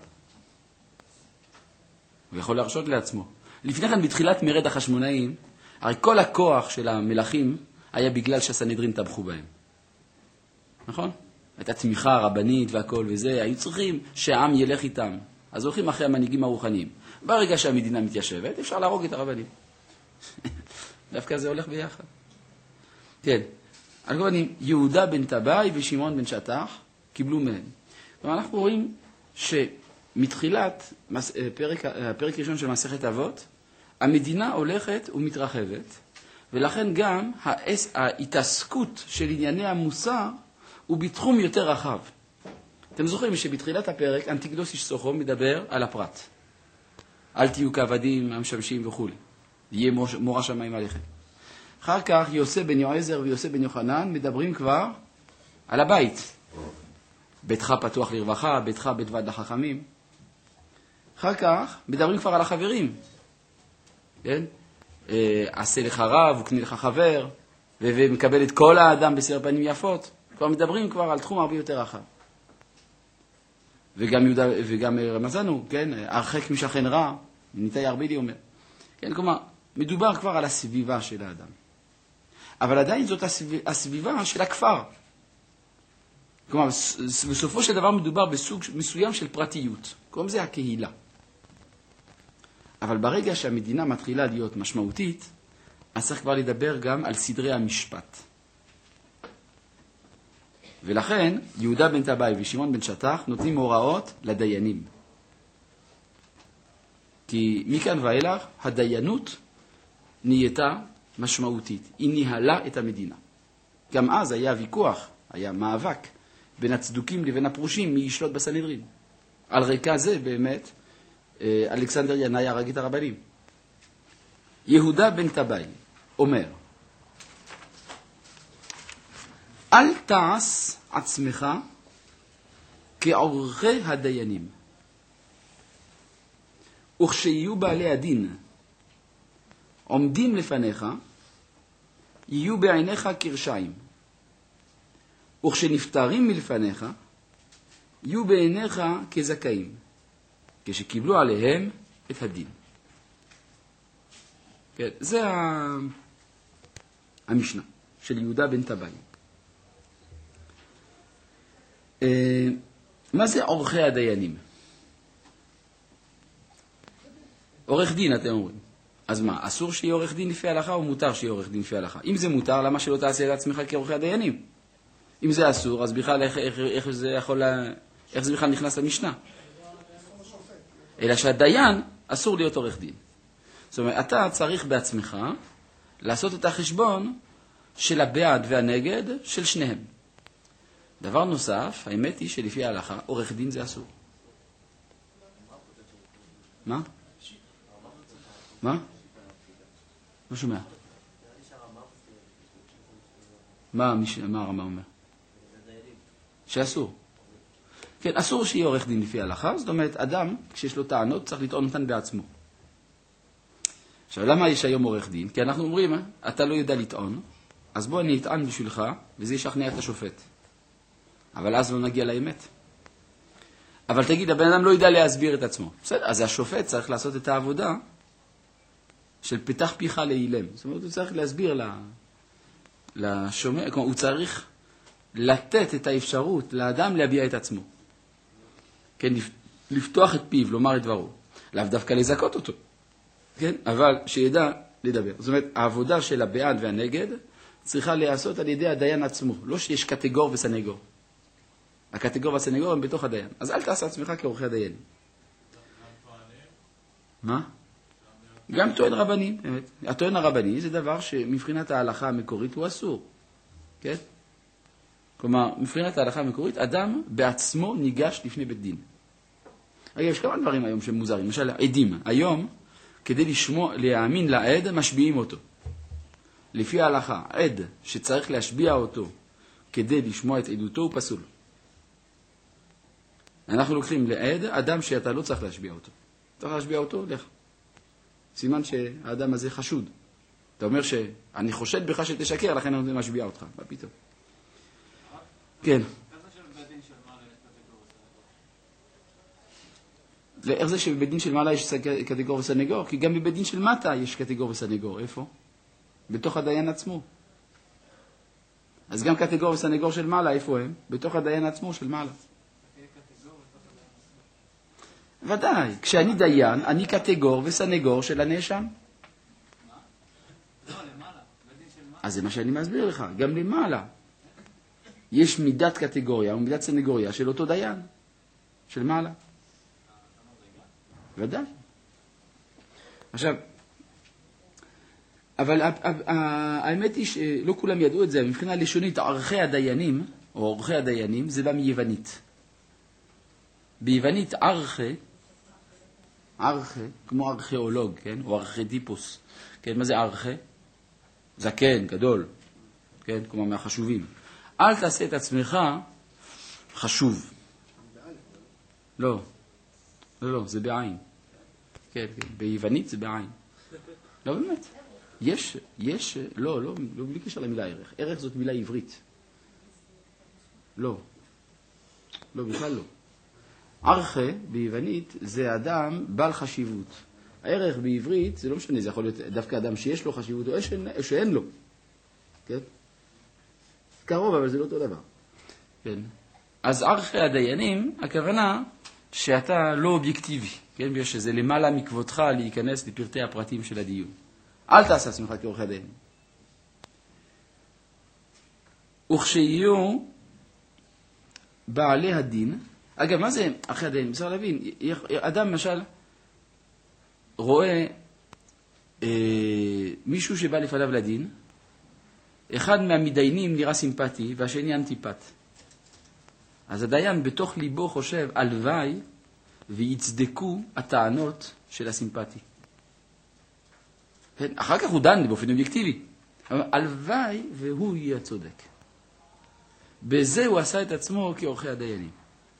הוא יכול להרשות לעצמו. לפני כן, בתחילת מרד החשמונאים, הרי כל הכוח של המלכים היה בגלל שהסנהדרין טבחו בהם. נכון? הייתה תמיכה רבנית והכל וזה, היו צריכים שהעם ילך איתם. אז הולכים אחרי המנהיגים הרוחניים. ברגע שהמדינה מתיישבת, אפשר להרוג את הרבנים. דווקא זה הולך ביחד. כן. על כל פנים, יהודה בן טבעי ושמעון בן שטח קיבלו מהם. ואנחנו רואים שמתחילת פרק, הפרק הראשון של מסכת אבות, המדינה הולכת ומתרחבת, ולכן גם ההתעסקות של ענייני המוסר הוא בתחום יותר רחב. אתם זוכרים שבתחילת הפרק אנטיגדוס איש סוכו מדבר על הפרט. אל תהיו כעבדים המשמשים וכו'. יהיה מורא שמיים עליכם. אחר כך יוסף בן יועזר ויוסף בן יוחנן מדברים כבר על הבית. ביתך פתוח לרווחה, ביתך בית ועד לחכמים. אחר כך מדברים כבר על החברים. כן? עשה לך רב וקנה לך חבר, ומקבל את כל האדם בסבר פנים יפות. כבר מדברים כבר על תחום הרבה יותר רחב. וגם יהודה, וגם רמזנו, כן? הרחק משכן רע, ניתאי ארבילי אומר. כן, כלומר, מדובר כבר על הסביבה של האדם. אבל עדיין זאת הסביבה של הכפר. כלומר, בסופו של דבר מדובר בסוג מסוים של פרטיות. קוראים זה הקהילה. אבל ברגע שהמדינה מתחילה להיות משמעותית, אז צריך כבר לדבר גם על סדרי המשפט. ולכן יהודה בן טבעי ושמעון בן שטח נותנים הוראות לדיינים. כי מכאן ואילך הדיינות נהייתה משמעותית. היא ניהלה את המדינה. גם אז היה ויכוח, היה מאבק בין הצדוקים לבין הפרושים מי ישלוט בסנהדרין. על רקע זה באמת אלכסנדר ינאי הרג את הרבנים. יהודה בן טבעי אומר, אל תעש עצמך כעורכי הדיינים, וכשיהיו בעלי הדין עומדים לפניך, יהיו בעיניך קרשיים, וכשנפטרים מלפניך, יהיו בעיניך כזכאים, כשקיבלו עליהם את הדין. כן, זה המשנה של יהודה בן טבעי. מה זה עורכי הדיינים? עורך דין, אתם אומרים. אז מה, אסור שיהיה עורך דין לפי ההלכה או מותר שיהיה עורך דין לפי ההלכה? אם זה מותר, למה שלא תעשה את עצמך כעורכי הדיינים? אם זה אסור, אז בכלל איך, איך, איך זה יכול, איך זה בכלל נכנס למשנה? אלא שהדיין אסור להיות עורך דין. זאת אומרת, אתה צריך בעצמך לעשות את החשבון של הבעד והנגד של שניהם. דבר נוסף, האמת היא שלפי ההלכה, עורך דין זה אסור. מה? מה? לא שומע. מה, מה הרמה אומר? שאסור. כן, אסור שיהיה עורך דין לפי ההלכה, זאת אומרת, אדם, כשיש לו טענות, צריך לטעון אותן בעצמו. עכשיו, למה יש היום עורך דין? כי אנחנו אומרים, אתה לא יודע לטעון, אז בוא אני אטען בשבילך, וזה ישכנע את השופט. אבל אז לא נגיע לאמת. אבל תגיד, הבן אדם לא יודע להסביר את עצמו. בסדר, אז השופט צריך לעשות את העבודה של פתח פיך להילם. זאת אומרת, הוא צריך להסביר לשומע, כלומר, הוא צריך לתת את האפשרות לאדם להביע את עצמו. כן, לפתוח את פיו, לומר את דברו. לאו דווקא לזכות אותו. כן, אבל שידע לדבר. זאת אומרת, העבודה של הבעד והנגד צריכה להיעשות על ידי הדיין עצמו. לא שיש קטגור וסנגור. הקטגור והסנגור הם בתוך הדיין. אז אל תעשה עצמך כעורכי הדיין. מה? גם טוען רבני, באמת. הטוען הרבני זה דבר שמבחינת ההלכה המקורית הוא אסור. כן? כלומר, מבחינת ההלכה המקורית, אדם בעצמו ניגש לפני בית דין. אגב, יש כמה דברים היום שהם מוזרים. למשל, עדים. היום, כדי לשמוע, להאמין לעד, משביעים אותו. לפי ההלכה, עד שצריך להשביע אותו כדי לשמוע את עדותו הוא פסול. אנחנו לוקחים לעד אדם שאתה לא צריך להשביע אותו. צריך להשביע אותו, לך. סימן שהאדם הזה חשוד. אתה אומר שאני חושד בך שתשקר, לכן אני משביע אותך. מה פתאום? כן. איך זה שבבית דין של מעלה יש קטגור וסנגור? כי גם בבית דין של מטה יש קטגור וסנגור. איפה? בתוך הדיין עצמו. אז גם קטגור וסנגור של מעלה, איפה הם? בתוך הדיין עצמו של מעלה. ודאי, כשאני דיין, אני קטגור וסנגור של הנאשם. אז זה מה שאני מסביר לך, גם למעלה. יש מידת קטגוריה ומידת סנגוריה של אותו דיין, של מעלה. ודאי. עכשיו, אבל האמת היא שלא כולם ידעו את זה, מבחינה לשונית, ערכי הדיינים, או עורכי הדיינים, זה בא מיוונית. ביוונית ערכי, ערכי, כמו ארכיאולוג, כן? או ארכידיפוס. כן, מה זה ערכי? זקן, גדול. כן, כמו מהחשובים. אל תעשה את עצמך חשוב. לא. לא, לא, זה בעין. כן, כן. ביוונית זה בעין. לא באמת. יש, יש, לא, לא, לא בלי קשר למילה ערך. ערך זאת מילה עברית. לא. לא, בכלל לא. ערכה ביוונית זה אדם בעל חשיבות. הערך בעברית זה לא משנה, זה יכול להיות דווקא אדם שיש לו חשיבות או שאין, או שאין לו. כן? קרוב, אבל זה לא אותו דבר. כן. אז ערכי הדיינים, הכוונה שאתה לא אובייקטיבי. כן? בגלל שזה למעלה מכבודך להיכנס לפרטי הפרטים של הדיון. אל תעשה עצמך כעורכי הדיינים. וכשיהיו, בעלי הדין, אגב, מה זה אחרי הדין? צריך להבין, אדם למשל רואה אה, מישהו שבא לפניו לדין, אחד מהמדיינים נראה סימפטי והשני אנטיפט. אז הדיין בתוך ליבו חושב, הלוואי ויצדקו הטענות של הסימפטי. כן? אחר כך הוא דן באופן אובייקטיבי. אבל הלוואי והוא יהיה הצודק. בזה הוא עשה את עצמו כאורחי הדיינים.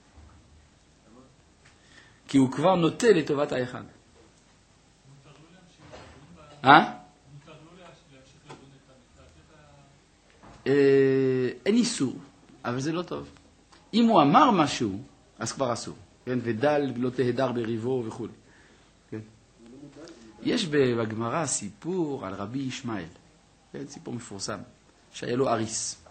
כי הוא כבר נוטה לטובת האחד. אה? אין איסור, אבל זה לא טוב. אם הוא אמר משהו, אז כבר אסור. כן? ודל לא תהדר בריבו וכו'. כן? יש בגמרא סיפור על רבי ישמעאל. כן? סיפור מפורסם. שהיה לו אריס.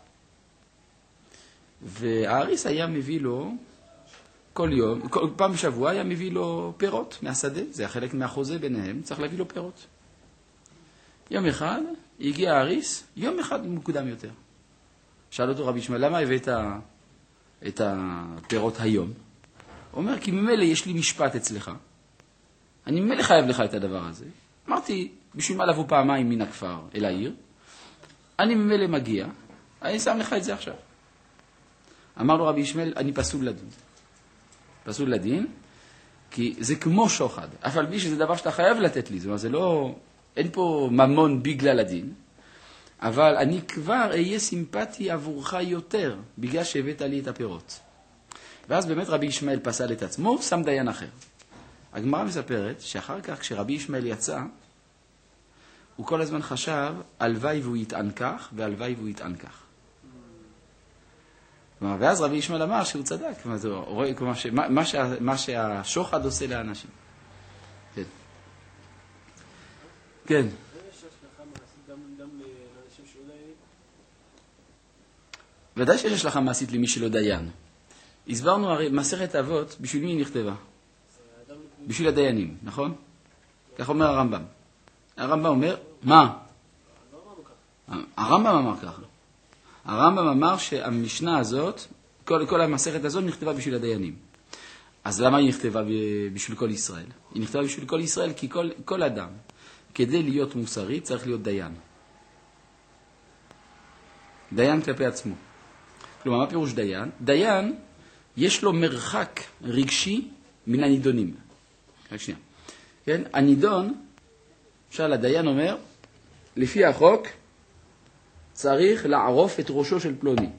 והאריס היה מביא לו כל יום, כל פעם בשבוע היה מביא לו פירות מהשדה. זה היה חלק מהחוזה ביניהם, צריך להביא לו פירות. יום אחד הגיע האריס, יום אחד מוקדם יותר. שאל אותו רבי ישמעאל, למה הבאת את הפירות היום? הוא אומר, כי ממילא יש לי משפט אצלך. אני ממילא חייב לך את הדבר הזה. אמרתי, בשביל מה לבוא פעמיים מן הכפר אל העיר? אני ממילא מגיע, אני שם לך את זה עכשיו. אמר לו רבי ישמעאל, אני פסול לדין. פסול לדין, כי זה כמו שוחד. אף על פי שזה דבר שאתה חייב לתת לי. זאת אומרת, זה לא, אין פה ממון בגלל הדין. אבל אני כבר אהיה סימפטי עבורך יותר, בגלל שהבאת לי את הפירות. ואז באמת רבי ישמעאל פסל את עצמו, שם דיין אחר. הגמרא מספרת שאחר כך, כשרבי ישמעאל יצא, הוא כל הזמן חשב, הלוואי והוא יטען כך, והלוואי והוא יטען כך. ואז רבי ישמעאל אמר שהוא צדק, כלומר, מה, שה, מה שהשוחד עושה לאנשים. כן. כן. ודאי שיש השלכה מעשית למי שלא דיין. הסברנו הרי מסכת אבות, בשביל מי היא נכתבה? בשביל הדיינים, נכון? כך אומר הרמב"ם. הרמב"ם אומר, מה? הרמב"ם אמר ככה. הרמב"ם אמר שהמשנה הזאת, כל, כל המסכת הזאת נכתבה בשביל הדיינים. אז למה היא נכתבה בשביל כל ישראל? היא נכתבה בשביל כל ישראל כי כל, כל אדם, כדי להיות מוסרי, צריך להיות דיין. דיין כלפי עצמו. כלומר, מה פירוש דיין? דיין, יש לו מרחק רגשי מן הנידונים. רק שנייה. כן? הנידון, למשל, הדיין אומר, לפי החוק, צריך לערוף את ראשו של פלוני.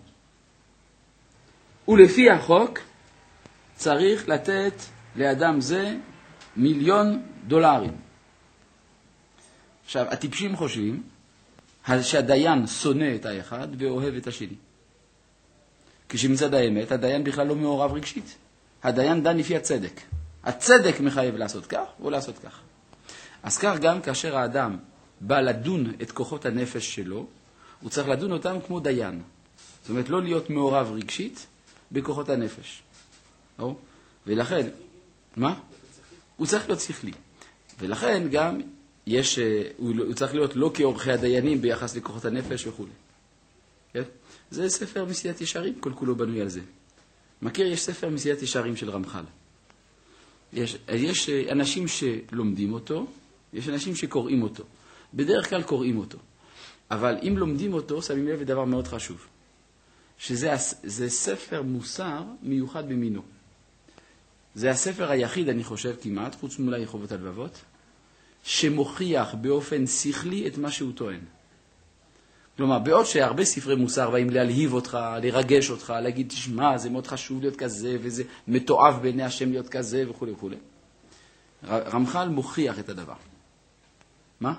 ולפי החוק, צריך לתת לאדם זה מיליון דולרים. עכשיו, הטיפשים חושבים שהדיין שונא את האחד ואוהב את השני. כשמצד האמת, הדיין בכלל לא מעורב רגשית. הדיין דן לפי הצדק. הצדק מחייב לעשות כך או לעשות כך. אז כך גם כאשר האדם בא לדון את כוחות הנפש שלו, הוא צריך לדון אותם כמו דיין. זאת אומרת, לא להיות מעורב רגשית בכוחות הנפש. או? ולכן, מה? הוא צריך להיות שכלי. ולכן גם יש, הוא צריך להיות לא כאורחי הדיינים ביחס לכוחות הנפש וכו'. כן? זה ספר מסיעת ישרים, כל כולו בנוי על זה. מכיר, יש ספר מסיעת ישרים של רמח"ל. יש, יש אנשים שלומדים אותו, יש אנשים שקוראים אותו. בדרך כלל קוראים אותו. אבל אם לומדים אותו, שמים לב לדבר מאוד חשוב. שזה זה ספר מוסר מיוחד במינו. זה הספר היחיד, אני חושב, כמעט, חוץ מאולי חובות הלבבות, שמוכיח באופן שכלי את מה שהוא טוען. כלומר, בעוד שהרבה ספרי מוסר באים להלהיב אותך, לרגש אותך, להגיד, תשמע, זה מאוד חשוב להיות כזה, וזה מתועב בעיני השם להיות כזה, וכו' וכו'. רמח"ל מוכיח את הדבר. מה?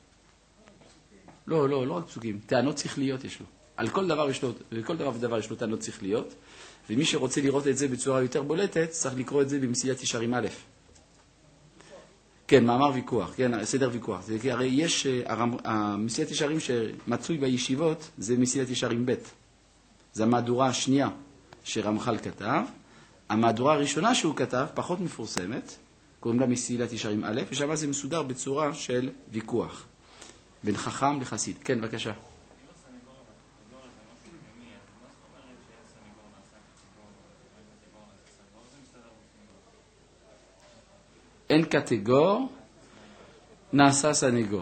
לא, לא, לא רק פסוקים. טענות שכליות יש לו. על כל דבר יש לו, כל דבר ודבר יש לו טענות שכליות, ומי שרוצה לראות את זה בצורה יותר בולטת, צריך לקרוא את זה במסילת ישרים א'. כן, מאמר ויכוח, כן, סדר ויכוח. זה, כי הרי יש, המסילת ישרים שמצוי בישיבות, זה מסילת ישרים ב'. זה המהדורה השנייה שרמח"ל כתב. המהדורה הראשונה שהוא כתב, פחות מפורסמת, קוראים לה מסילת ישרים א', ושם זה מסודר בצורה של ויכוח. בין חכם לחסיד. כן, בבקשה. אין קטגור, נעשה סנגור.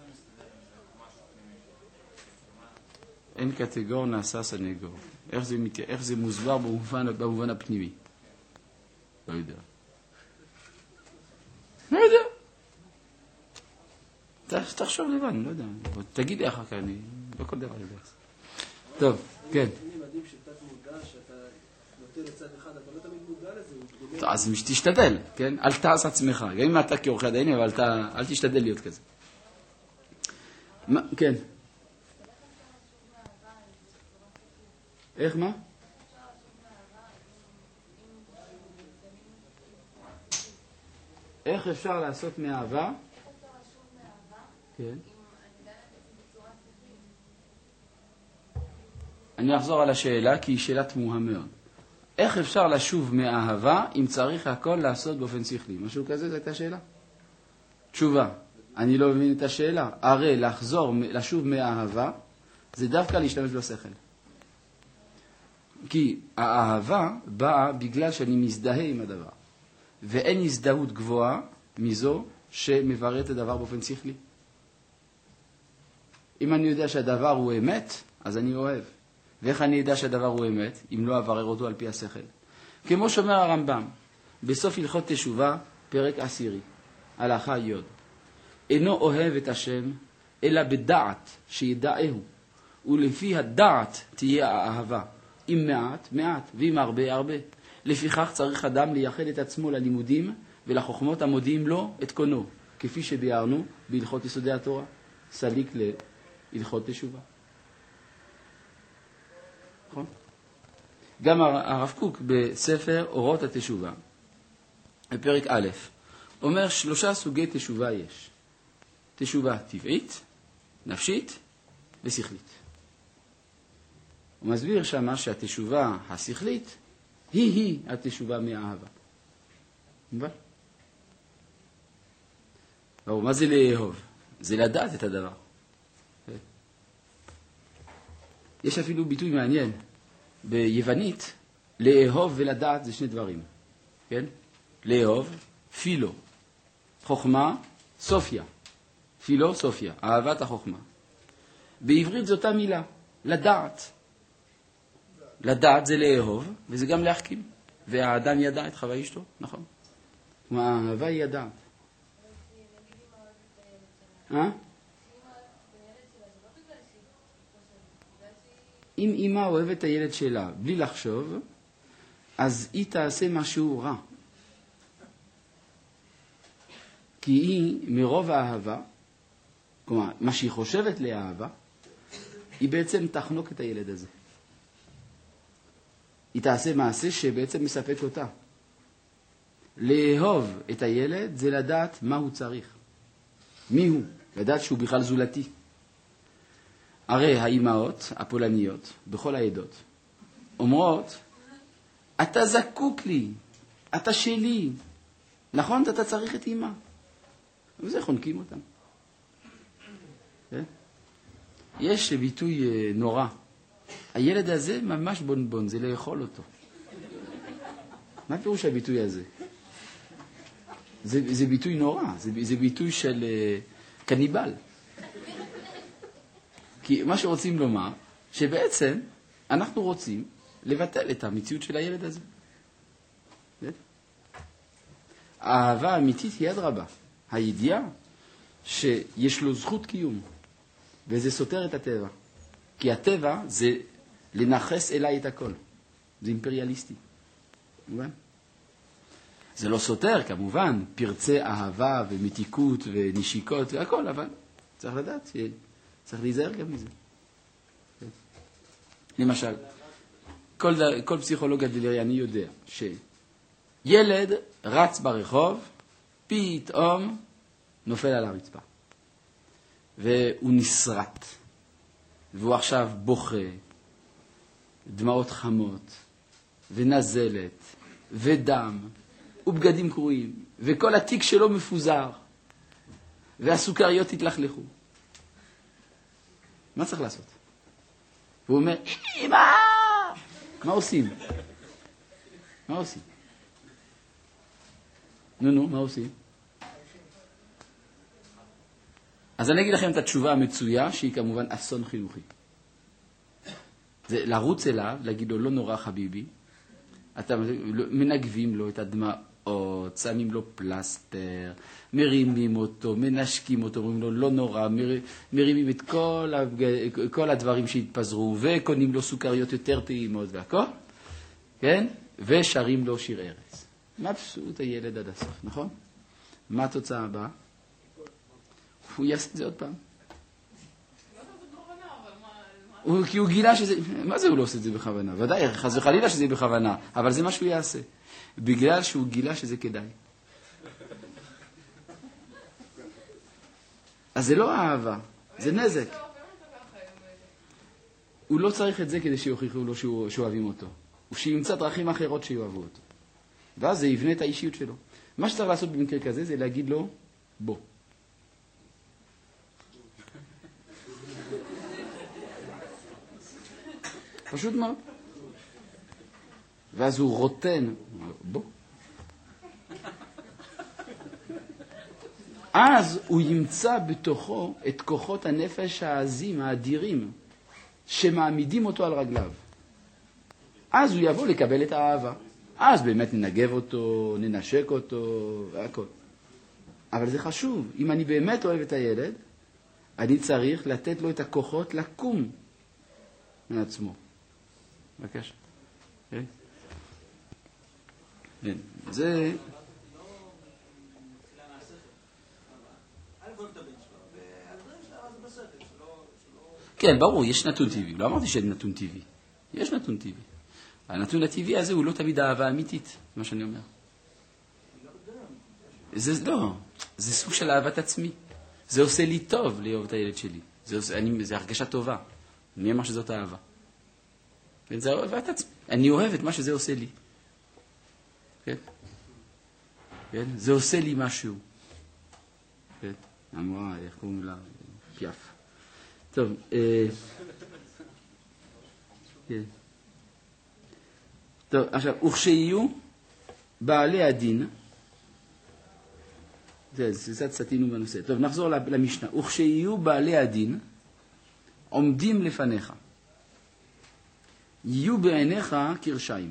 אין קטגור, נעשה סנגור. איך זה, מת... איך זה מוסבר במובן, במובן הפנימי? לא יודע. לא יודע. תחשוב לבד, אני לא יודע. תגיד לי אחר כך, אני לא כל דבר יודע. טוב, כן. אני מדהים שתת מודע, שאתה נוטה לצד אחד, אבל לא תמיד מודע לזה, הוא מתגומר. אז תשתדל, כן? אל תעש עצמך. גם אם אתה כעורכי דין, אבל אתה, אל תשתדל להיות כזה. מה, כן. איך, מה? איך אפשר לעשות מאהבה? כן. אני אחזור על השאלה, כי היא שאלה תמוהה מאוד. איך אפשר לשוב מאהבה אם צריך הכל לעשות באופן שכלי? משהו כזה, זו הייתה שאלה? תשובה, אני לא מבין את השאלה. הרי לחזור, לשוב מאהבה, זה דווקא להשתמש בשכל. כי האהבה באה בגלל שאני מזדהה עם הדבר. ואין הזדהות גבוהה מזו שמברר את הדבר באופן שכלי. אם אני יודע שהדבר הוא אמת, אז אני אוהב. ואיך אני יודע שהדבר הוא אמת, אם לא אברר אותו על פי השכל? כמו שאומר הרמב"ם, בסוף הלכות תשובה, פרק עשירי, הלכה יוד. אינו אוהב את השם, אלא בדעת שידעהו, ולפי הדעת תהיה האהבה. אם מעט, מעט, ואם הרבה, הרבה. לפיכך צריך אדם לייחד את עצמו ללימודים ולחוכמות המודיעים לו את קונו, כפי שביארנו בהלכות יסודי התורה, סליק להלכות תשובה. נכון? גם הרב קוק בספר אורות התשובה, בפרק א', אומר שלושה סוגי תשובה יש. תשובה טבעית, נפשית ושכלית. הוא מסביר שמה שהתשובה השכלית היא-היא התשובה מהאהבה. מובן? אבל מה זה לאהוב? זה לדעת את הדבר. יש אפילו ביטוי מעניין. ביוונית, לאהוב ולדעת זה שני דברים. כן? לאהוב, פילו. חוכמה, סופיה. פילו, סופיה. אהבת החוכמה. בעברית זו אותה מילה. לדעת. לדעת זה לאהוב, וזה גם להחכים. והאדם ידע את חווה אשתו, נכון? כלומר, האהבה היא ידעת. אה? אם אמא אוהבת את הילד שלה בלי לחשוב, אז היא תעשה משהו רע. כי היא מרוב האהבה, כלומר, מה שהיא חושבת לאהבה, היא בעצם תחנוק את הילד הזה. היא תעשה מעשה שבעצם מספק אותה. לאהוב את הילד זה לדעת מה הוא צריך. מי הוא? לדעת שהוא בכלל זולתי. הרי האימהות הפולניות, בכל העדות, אומרות, אתה זקוק לי, אתה שלי. נכון, אתה צריך את אימא. וזה חונקים אותם. יש ביטוי נורא. הילד הזה ממש בונבון, זה לאכול אותו. מה פירוש הביטוי הזה? זה, זה ביטוי נורא, זה, זה ביטוי של uh, קניבל. כי מה שרוצים לומר, שבעצם אנחנו רוצים לבטל את המציאות של הילד הזה. האהבה האמיתית היא יד רבה. הידיעה שיש לו זכות קיום, וזה סותר את הטבע. כי הטבע זה לנחס אליי את הכל. זה אימפריאליסטי. מובן? זה לא סותר, כמובן, פרצי אהבה ומתיקות ונשיקות והכל, אבל צריך לדעת, צריך להיזהר גם מזה. למשל, כל, כל פסיכולוג הדלייני יודע שילד רץ ברחוב, פתאום נופל על הרצפה. והוא נשרט. והוא עכשיו בוכה, דמעות חמות, ונזלת, ודם, ובגדים קרועים, וכל התיק שלו מפוזר, והסוכריות התלכלכו. מה צריך לעשות? הוא אומר, אמא! מה עושים? מה עושים? נו, נו, מה עושים? אז אני אגיד לכם את התשובה המצויה, שהיא כמובן אסון חינוכי. זה לרוץ אליו, להגיד לו, לא נורא חביבי, אתה מנגבים לו את הדמעות, שמים לו פלסטר, מרימים אותו, מנשקים אותו, אומרים לו, לא נורא, מר, מרימים את כל, כל הדברים שהתפזרו, וקונים לו סוכריות יותר טעימות והכל, כן? ושרים לו שיר ארץ. מבסוט הילד עד הסוף, נכון? מה התוצאה הבאה? הוא יעשה את זה עוד פעם. הוא, כי הוא גילה שזה, מה זה הוא לא עושה את זה בכוונה? ודאי, חס וחלילה שזה בכוונה, אבל זה מה שהוא יעשה. בגלל שהוא גילה שזה כדאי. אז זה לא אהבה, זה נזק. הוא לא צריך את זה כדי שיוכיחו לו שאוהבים אותו. הוא שימצא דרכים אחרות שיאהבו אותו. ואז זה יבנה את האישיות שלו. מה שצריך לעשות במקרה כזה זה להגיד לו, בוא. פשוט מאוד. ואז הוא רוטן, בוא. אז הוא ימצא בתוכו את כוחות הנפש העזים, האדירים, שמעמידים אותו על רגליו. אז הוא יבוא לקבל את האהבה. אז באמת ננגב אותו, ננשק אותו, והכל. אבל זה חשוב. אם אני באמת אוהב את הילד, אני צריך לתת לו את הכוחות לקום מעצמו. בבקשה. כן? כן. זה... כן, ברור, יש נתון טבעי. לא אמרתי שאין נתון טבעי. יש נתון טבעי. הנתון הטבעי הזה הוא לא תמיד אהבה אמיתית, מה שאני אומר. זה לא, זה סוג של אהבת עצמי. זה עושה לי טוב לאהוב את הילד שלי. זה, עושה, אני, זה הרגשה טובה. מי אמר שזאת אהבה? כן, זה אהבת עצמי. אני אוהב את מה שזה עושה לי. כן? כן? זה עושה לי משהו. כן? אמרה, איך קוראים לה? פיאף. טוב, אה... כן. טוב, עכשיו, וכשיהיו בעלי הדין, זה, זה קצת סתינו בנושא. טוב, נחזור למשנה. וכשיהיו בעלי הדין, עומדים לפניך. יהיו בעיניך קרשיים.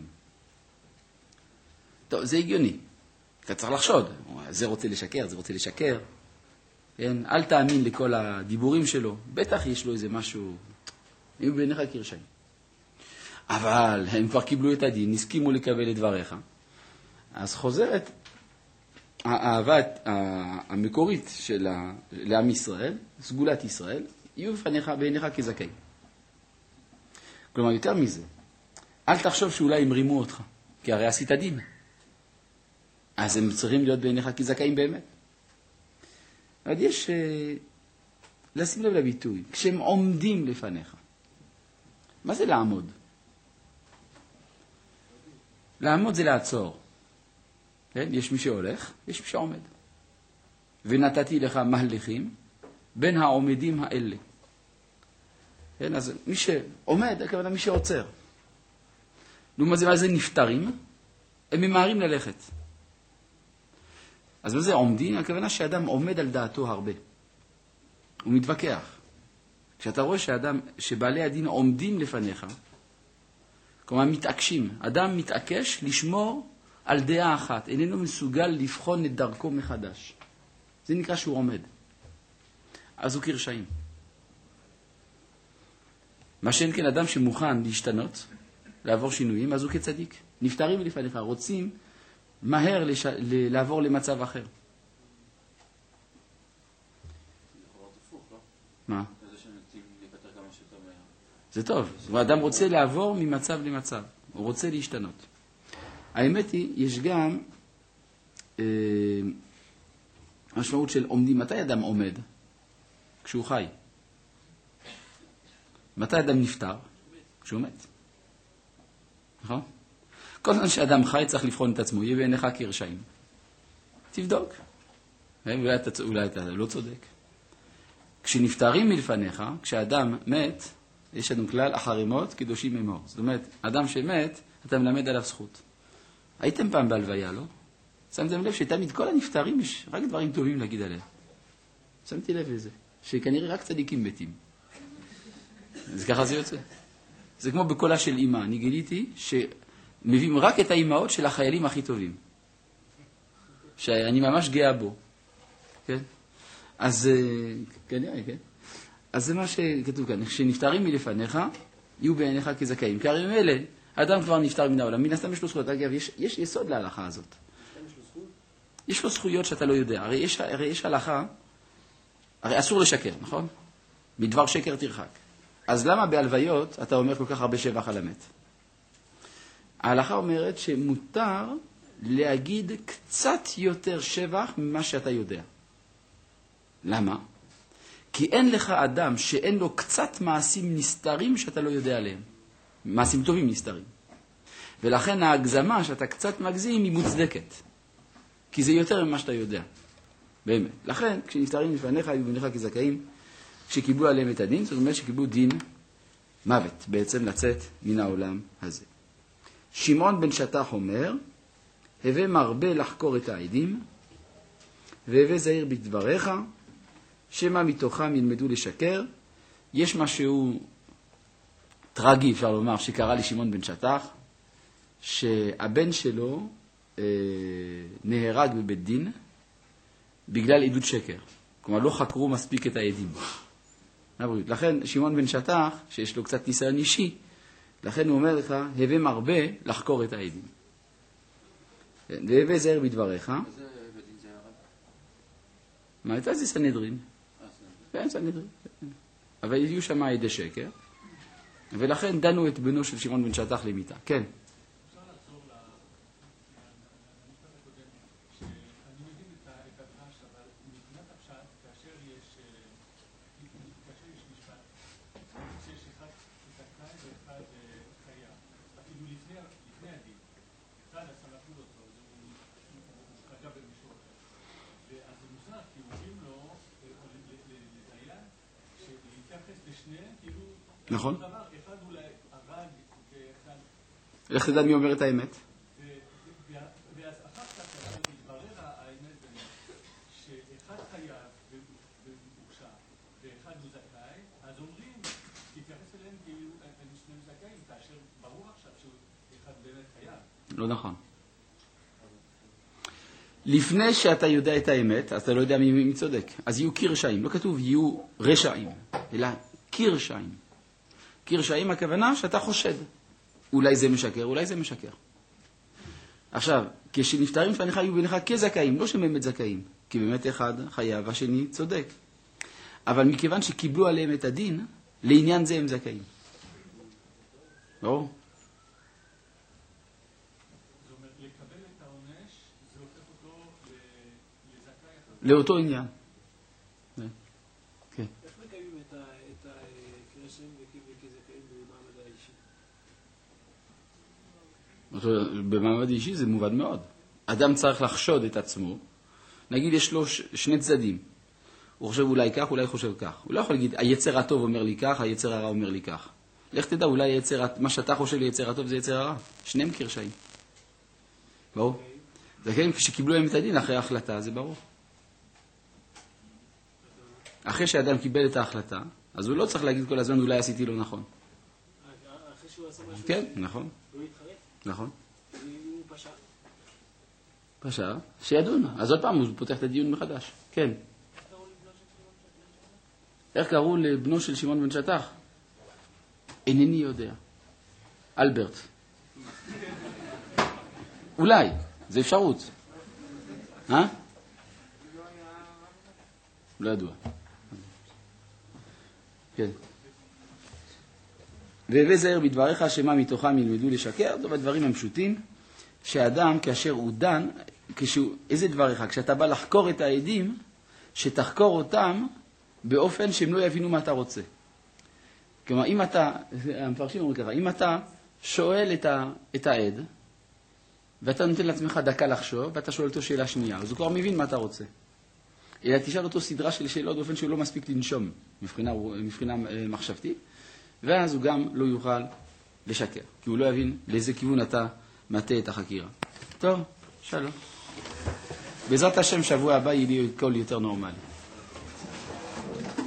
טוב, זה הגיוני. אתה צריך לחשוד. זה רוצה לשקר, זה רוצה לשקר. כן? אל תאמין לכל הדיבורים שלו. בטח יש לו איזה משהו. יהיו בעיניך קרשיים. אבל הם כבר קיבלו את הדין, הסכימו לקבל את דבריך. אז חוזרת האהבה המקורית של לעם ישראל, סגולת ישראל, יהיו בפניך, בעיניך כזכאים. כלומר, יותר מזה, אל תחשוב שאולי הם רימו אותך, כי הרי עשית דין. אז הם צריכים להיות בעיניך כזכאים באמת. אבל יש, לשים לב לביטוי, כשהם עומדים לפניך. מה זה לעמוד? לעמוד זה לעצור. כן? יש מי שהולך, יש מי שעומד. ונתתי לך מהלכים בין העומדים האלה. כן? אז מי שעומד, הכוונה מי שעוצר. לעומת זה, מה זה נפטרים? הם ממהרים ללכת. אז מה זה עומדים? הכוונה שאדם עומד על דעתו הרבה. הוא מתווכח. כשאתה רואה שאדם, שבעלי הדין עומדים לפניך, כלומר מתעקשים, אדם מתעקש לשמור על דעה אחת, איננו מסוגל לבחון את דרכו מחדש. זה נקרא שהוא עומד. אז הוא קרשיים. מה שאין כן אדם שמוכן להשתנות, לעבור שינויים, אז הוא כצדיק. נפטרים לפניך, רוצים מהר לש... ל... לעבור למצב אחר. מה? זה טוב. ואדם רוצה לעבור ממצב למצב. הוא רוצה להשתנות. האמת היא, יש גם אה, משמעות של עומדים. מתי אדם עומד? כשהוא חי. מתי אדם נפטר? כשהוא מת. נכון? כל זמן שאדם חי צריך לבחון את עצמו. יהיה בעיניך קרשיים. תבדוק. אולי אתה, אולי אתה לא צודק. כשנפטרים מלפניך, כשאדם מת, יש לנו כלל אחרי מות, קדושים אמור. זאת אומרת, אדם שמת, אתה מלמד עליו זכות. הייתם פעם בהלוויה, לא? שמתם לב שתמיד כל הנפטרים יש רק דברים טובים להגיד עליהם. שמתי לב לזה. שכנראה רק צדיקים מתים. אז ככה זה יוצא. זה כמו בקולה של אמא. אני גיליתי שמביאים רק את האמהות של החיילים הכי טובים. שאני ממש גאה בו. כן? אז כנראה, כן? אז זה מה שכתוב כאן. כשנפטרים מלפניך, יהיו בעיניך כזכאים. כי הרי אלה, האדם כבר נפטר מן העולם. מן הסתם יש לו זכויות. אגב, יש, יש יסוד להלכה הזאת. יש לו זכויות שאתה לא יודע. הרי יש, הרי יש הלכה, הרי אסור לשקר, נכון? מדבר שקר תרחק. אז למה בהלוויות אתה אומר כל כך הרבה שבח על המת? ההלכה אומרת שמותר להגיד קצת יותר שבח ממה שאתה יודע. למה? כי אין לך אדם שאין לו קצת מעשים נסתרים שאתה לא יודע עליהם. מעשים טובים נסתרים. ולכן ההגזמה שאתה קצת מגזים היא מוצדקת. כי זה יותר ממה שאתה יודע. באמת. לכן, כשנפטרים לפניך, היו בניך כזכאים, שקיבלו עליהם את הדין, זאת אומרת שקיבלו דין מוות, בעצם לצאת מן העולם הזה. שמעון בן שטח אומר, הווה מרבה לחקור את העדים, והווה זהיר בדבריך, שמה מתוכם ילמדו לשקר. יש משהו טרגי, אפשר לומר, שקרה לשמעון בן שטח, שהבן שלו אה, נהרג בבית דין, בגלל עדות שקר. כלומר, לא חקרו מספיק את העדים. לכן, שמעון בן שטח, שיש לו קצת ניסיון אישי, לכן הוא אומר לך, הווה מרבה לחקור את העדים. והווה זהיר בדבריך. איזה בדין זה הרב? מה הייתה? זה סנהדרין. כן, סנהדרין. אבל הגיעו שם עדי שקר, ולכן דנו את בנו של שמעון בן שטח למיתה. כן. נכון. איך תדע מי אומר את האמת? ואז אחר כך מתברר האמת שאחד חייב והורשע ואחד הוא זכאי, אז אומרים, תתייחס אליהם כאילו הם שניהם זכאים, כאשר ברור עכשיו שאחד באמת חייב. לא נכון. לפני שאתה יודע את האמת, אז אתה לא יודע מי, מי צודק. אז יהיו קירשעים. לא כתוב יהיו רשעים, אלא קירשעים. קירשעים הכוונה שאתה חושד. אולי זה משקר, אולי זה משקר. עכשיו, כשנפטרים לפניך יהיו בניך כזכאים, לא שבאמת זכאים, כי באמת אחד חייב והשני צודק. אבל מכיוון שקיבלו עליהם את הדין, לעניין זה הם זכאים. ברור? זאת אומרת, לקבל את העונש, זה הופך אותו לזכאי אחד. לאותו עניין. כן. איך מקיימים את הקרשים וכזכאים במעמד האישי? במעמד אישי זה מובן מאוד. אדם צריך לחשוד את עצמו. נגיד יש לו שני צדדים. הוא חושב אולי כך, אולי חושב כך. הוא לא יכול להגיד, היצר הטוב אומר לי כך, היצר הרע אומר לי כך. לך תדע, אולי היצר, מה שאתה חושב ליצר הטוב זה יצר הרע. שניהם קרשיים. ברור? זה כן, כשקיבלו להם את הדין אחרי ההחלטה, זה ברור. אחרי שאדם קיבל את ההחלטה, אז הוא לא צריך להגיד כל הזמן, אולי עשיתי לא נכון. אחרי שהוא עשה משהו... כן, נכון. הוא יתחרט? נכון. הוא פשע? פשע, שידון. אז עוד פעם הוא פותח את הדיון מחדש. כן. איך קראו לבנו של שמעון בן שטח? אינני יודע. אלברט. אולי, זה אפשרות. אה? לא ידוע. כן. והווה זהיר בדבריך שמה מתוכם ילמדו לשקר. טוב, הדברים הם פשוטים. שאדם כאשר הוא דן, כשהוא, איזה דבריך? כשאתה בא לחקור את העדים, שתחקור אותם באופן שהם לא יבינו מה אתה רוצה. כלומר, אם אתה, המפרשים אומרים ככה, אם אתה שואל את, ה, את העד, ואתה נותן לעצמך דקה לחשוב, ואתה שואל אותו שאלה שנייה, אז הוא כבר מבין מה אתה רוצה. אלא תשאל אותו סדרה של שאלות באופן שהוא לא מספיק לנשום מבחינה, מבחינה מחשבתית, ואז הוא גם לא יוכל לשקר, כי הוא לא יבין לאיזה כיוון אתה מטה את החקירה. טוב, שלום. בעזרת השם שבוע הבא יהיה לי קול יותר נורמלי.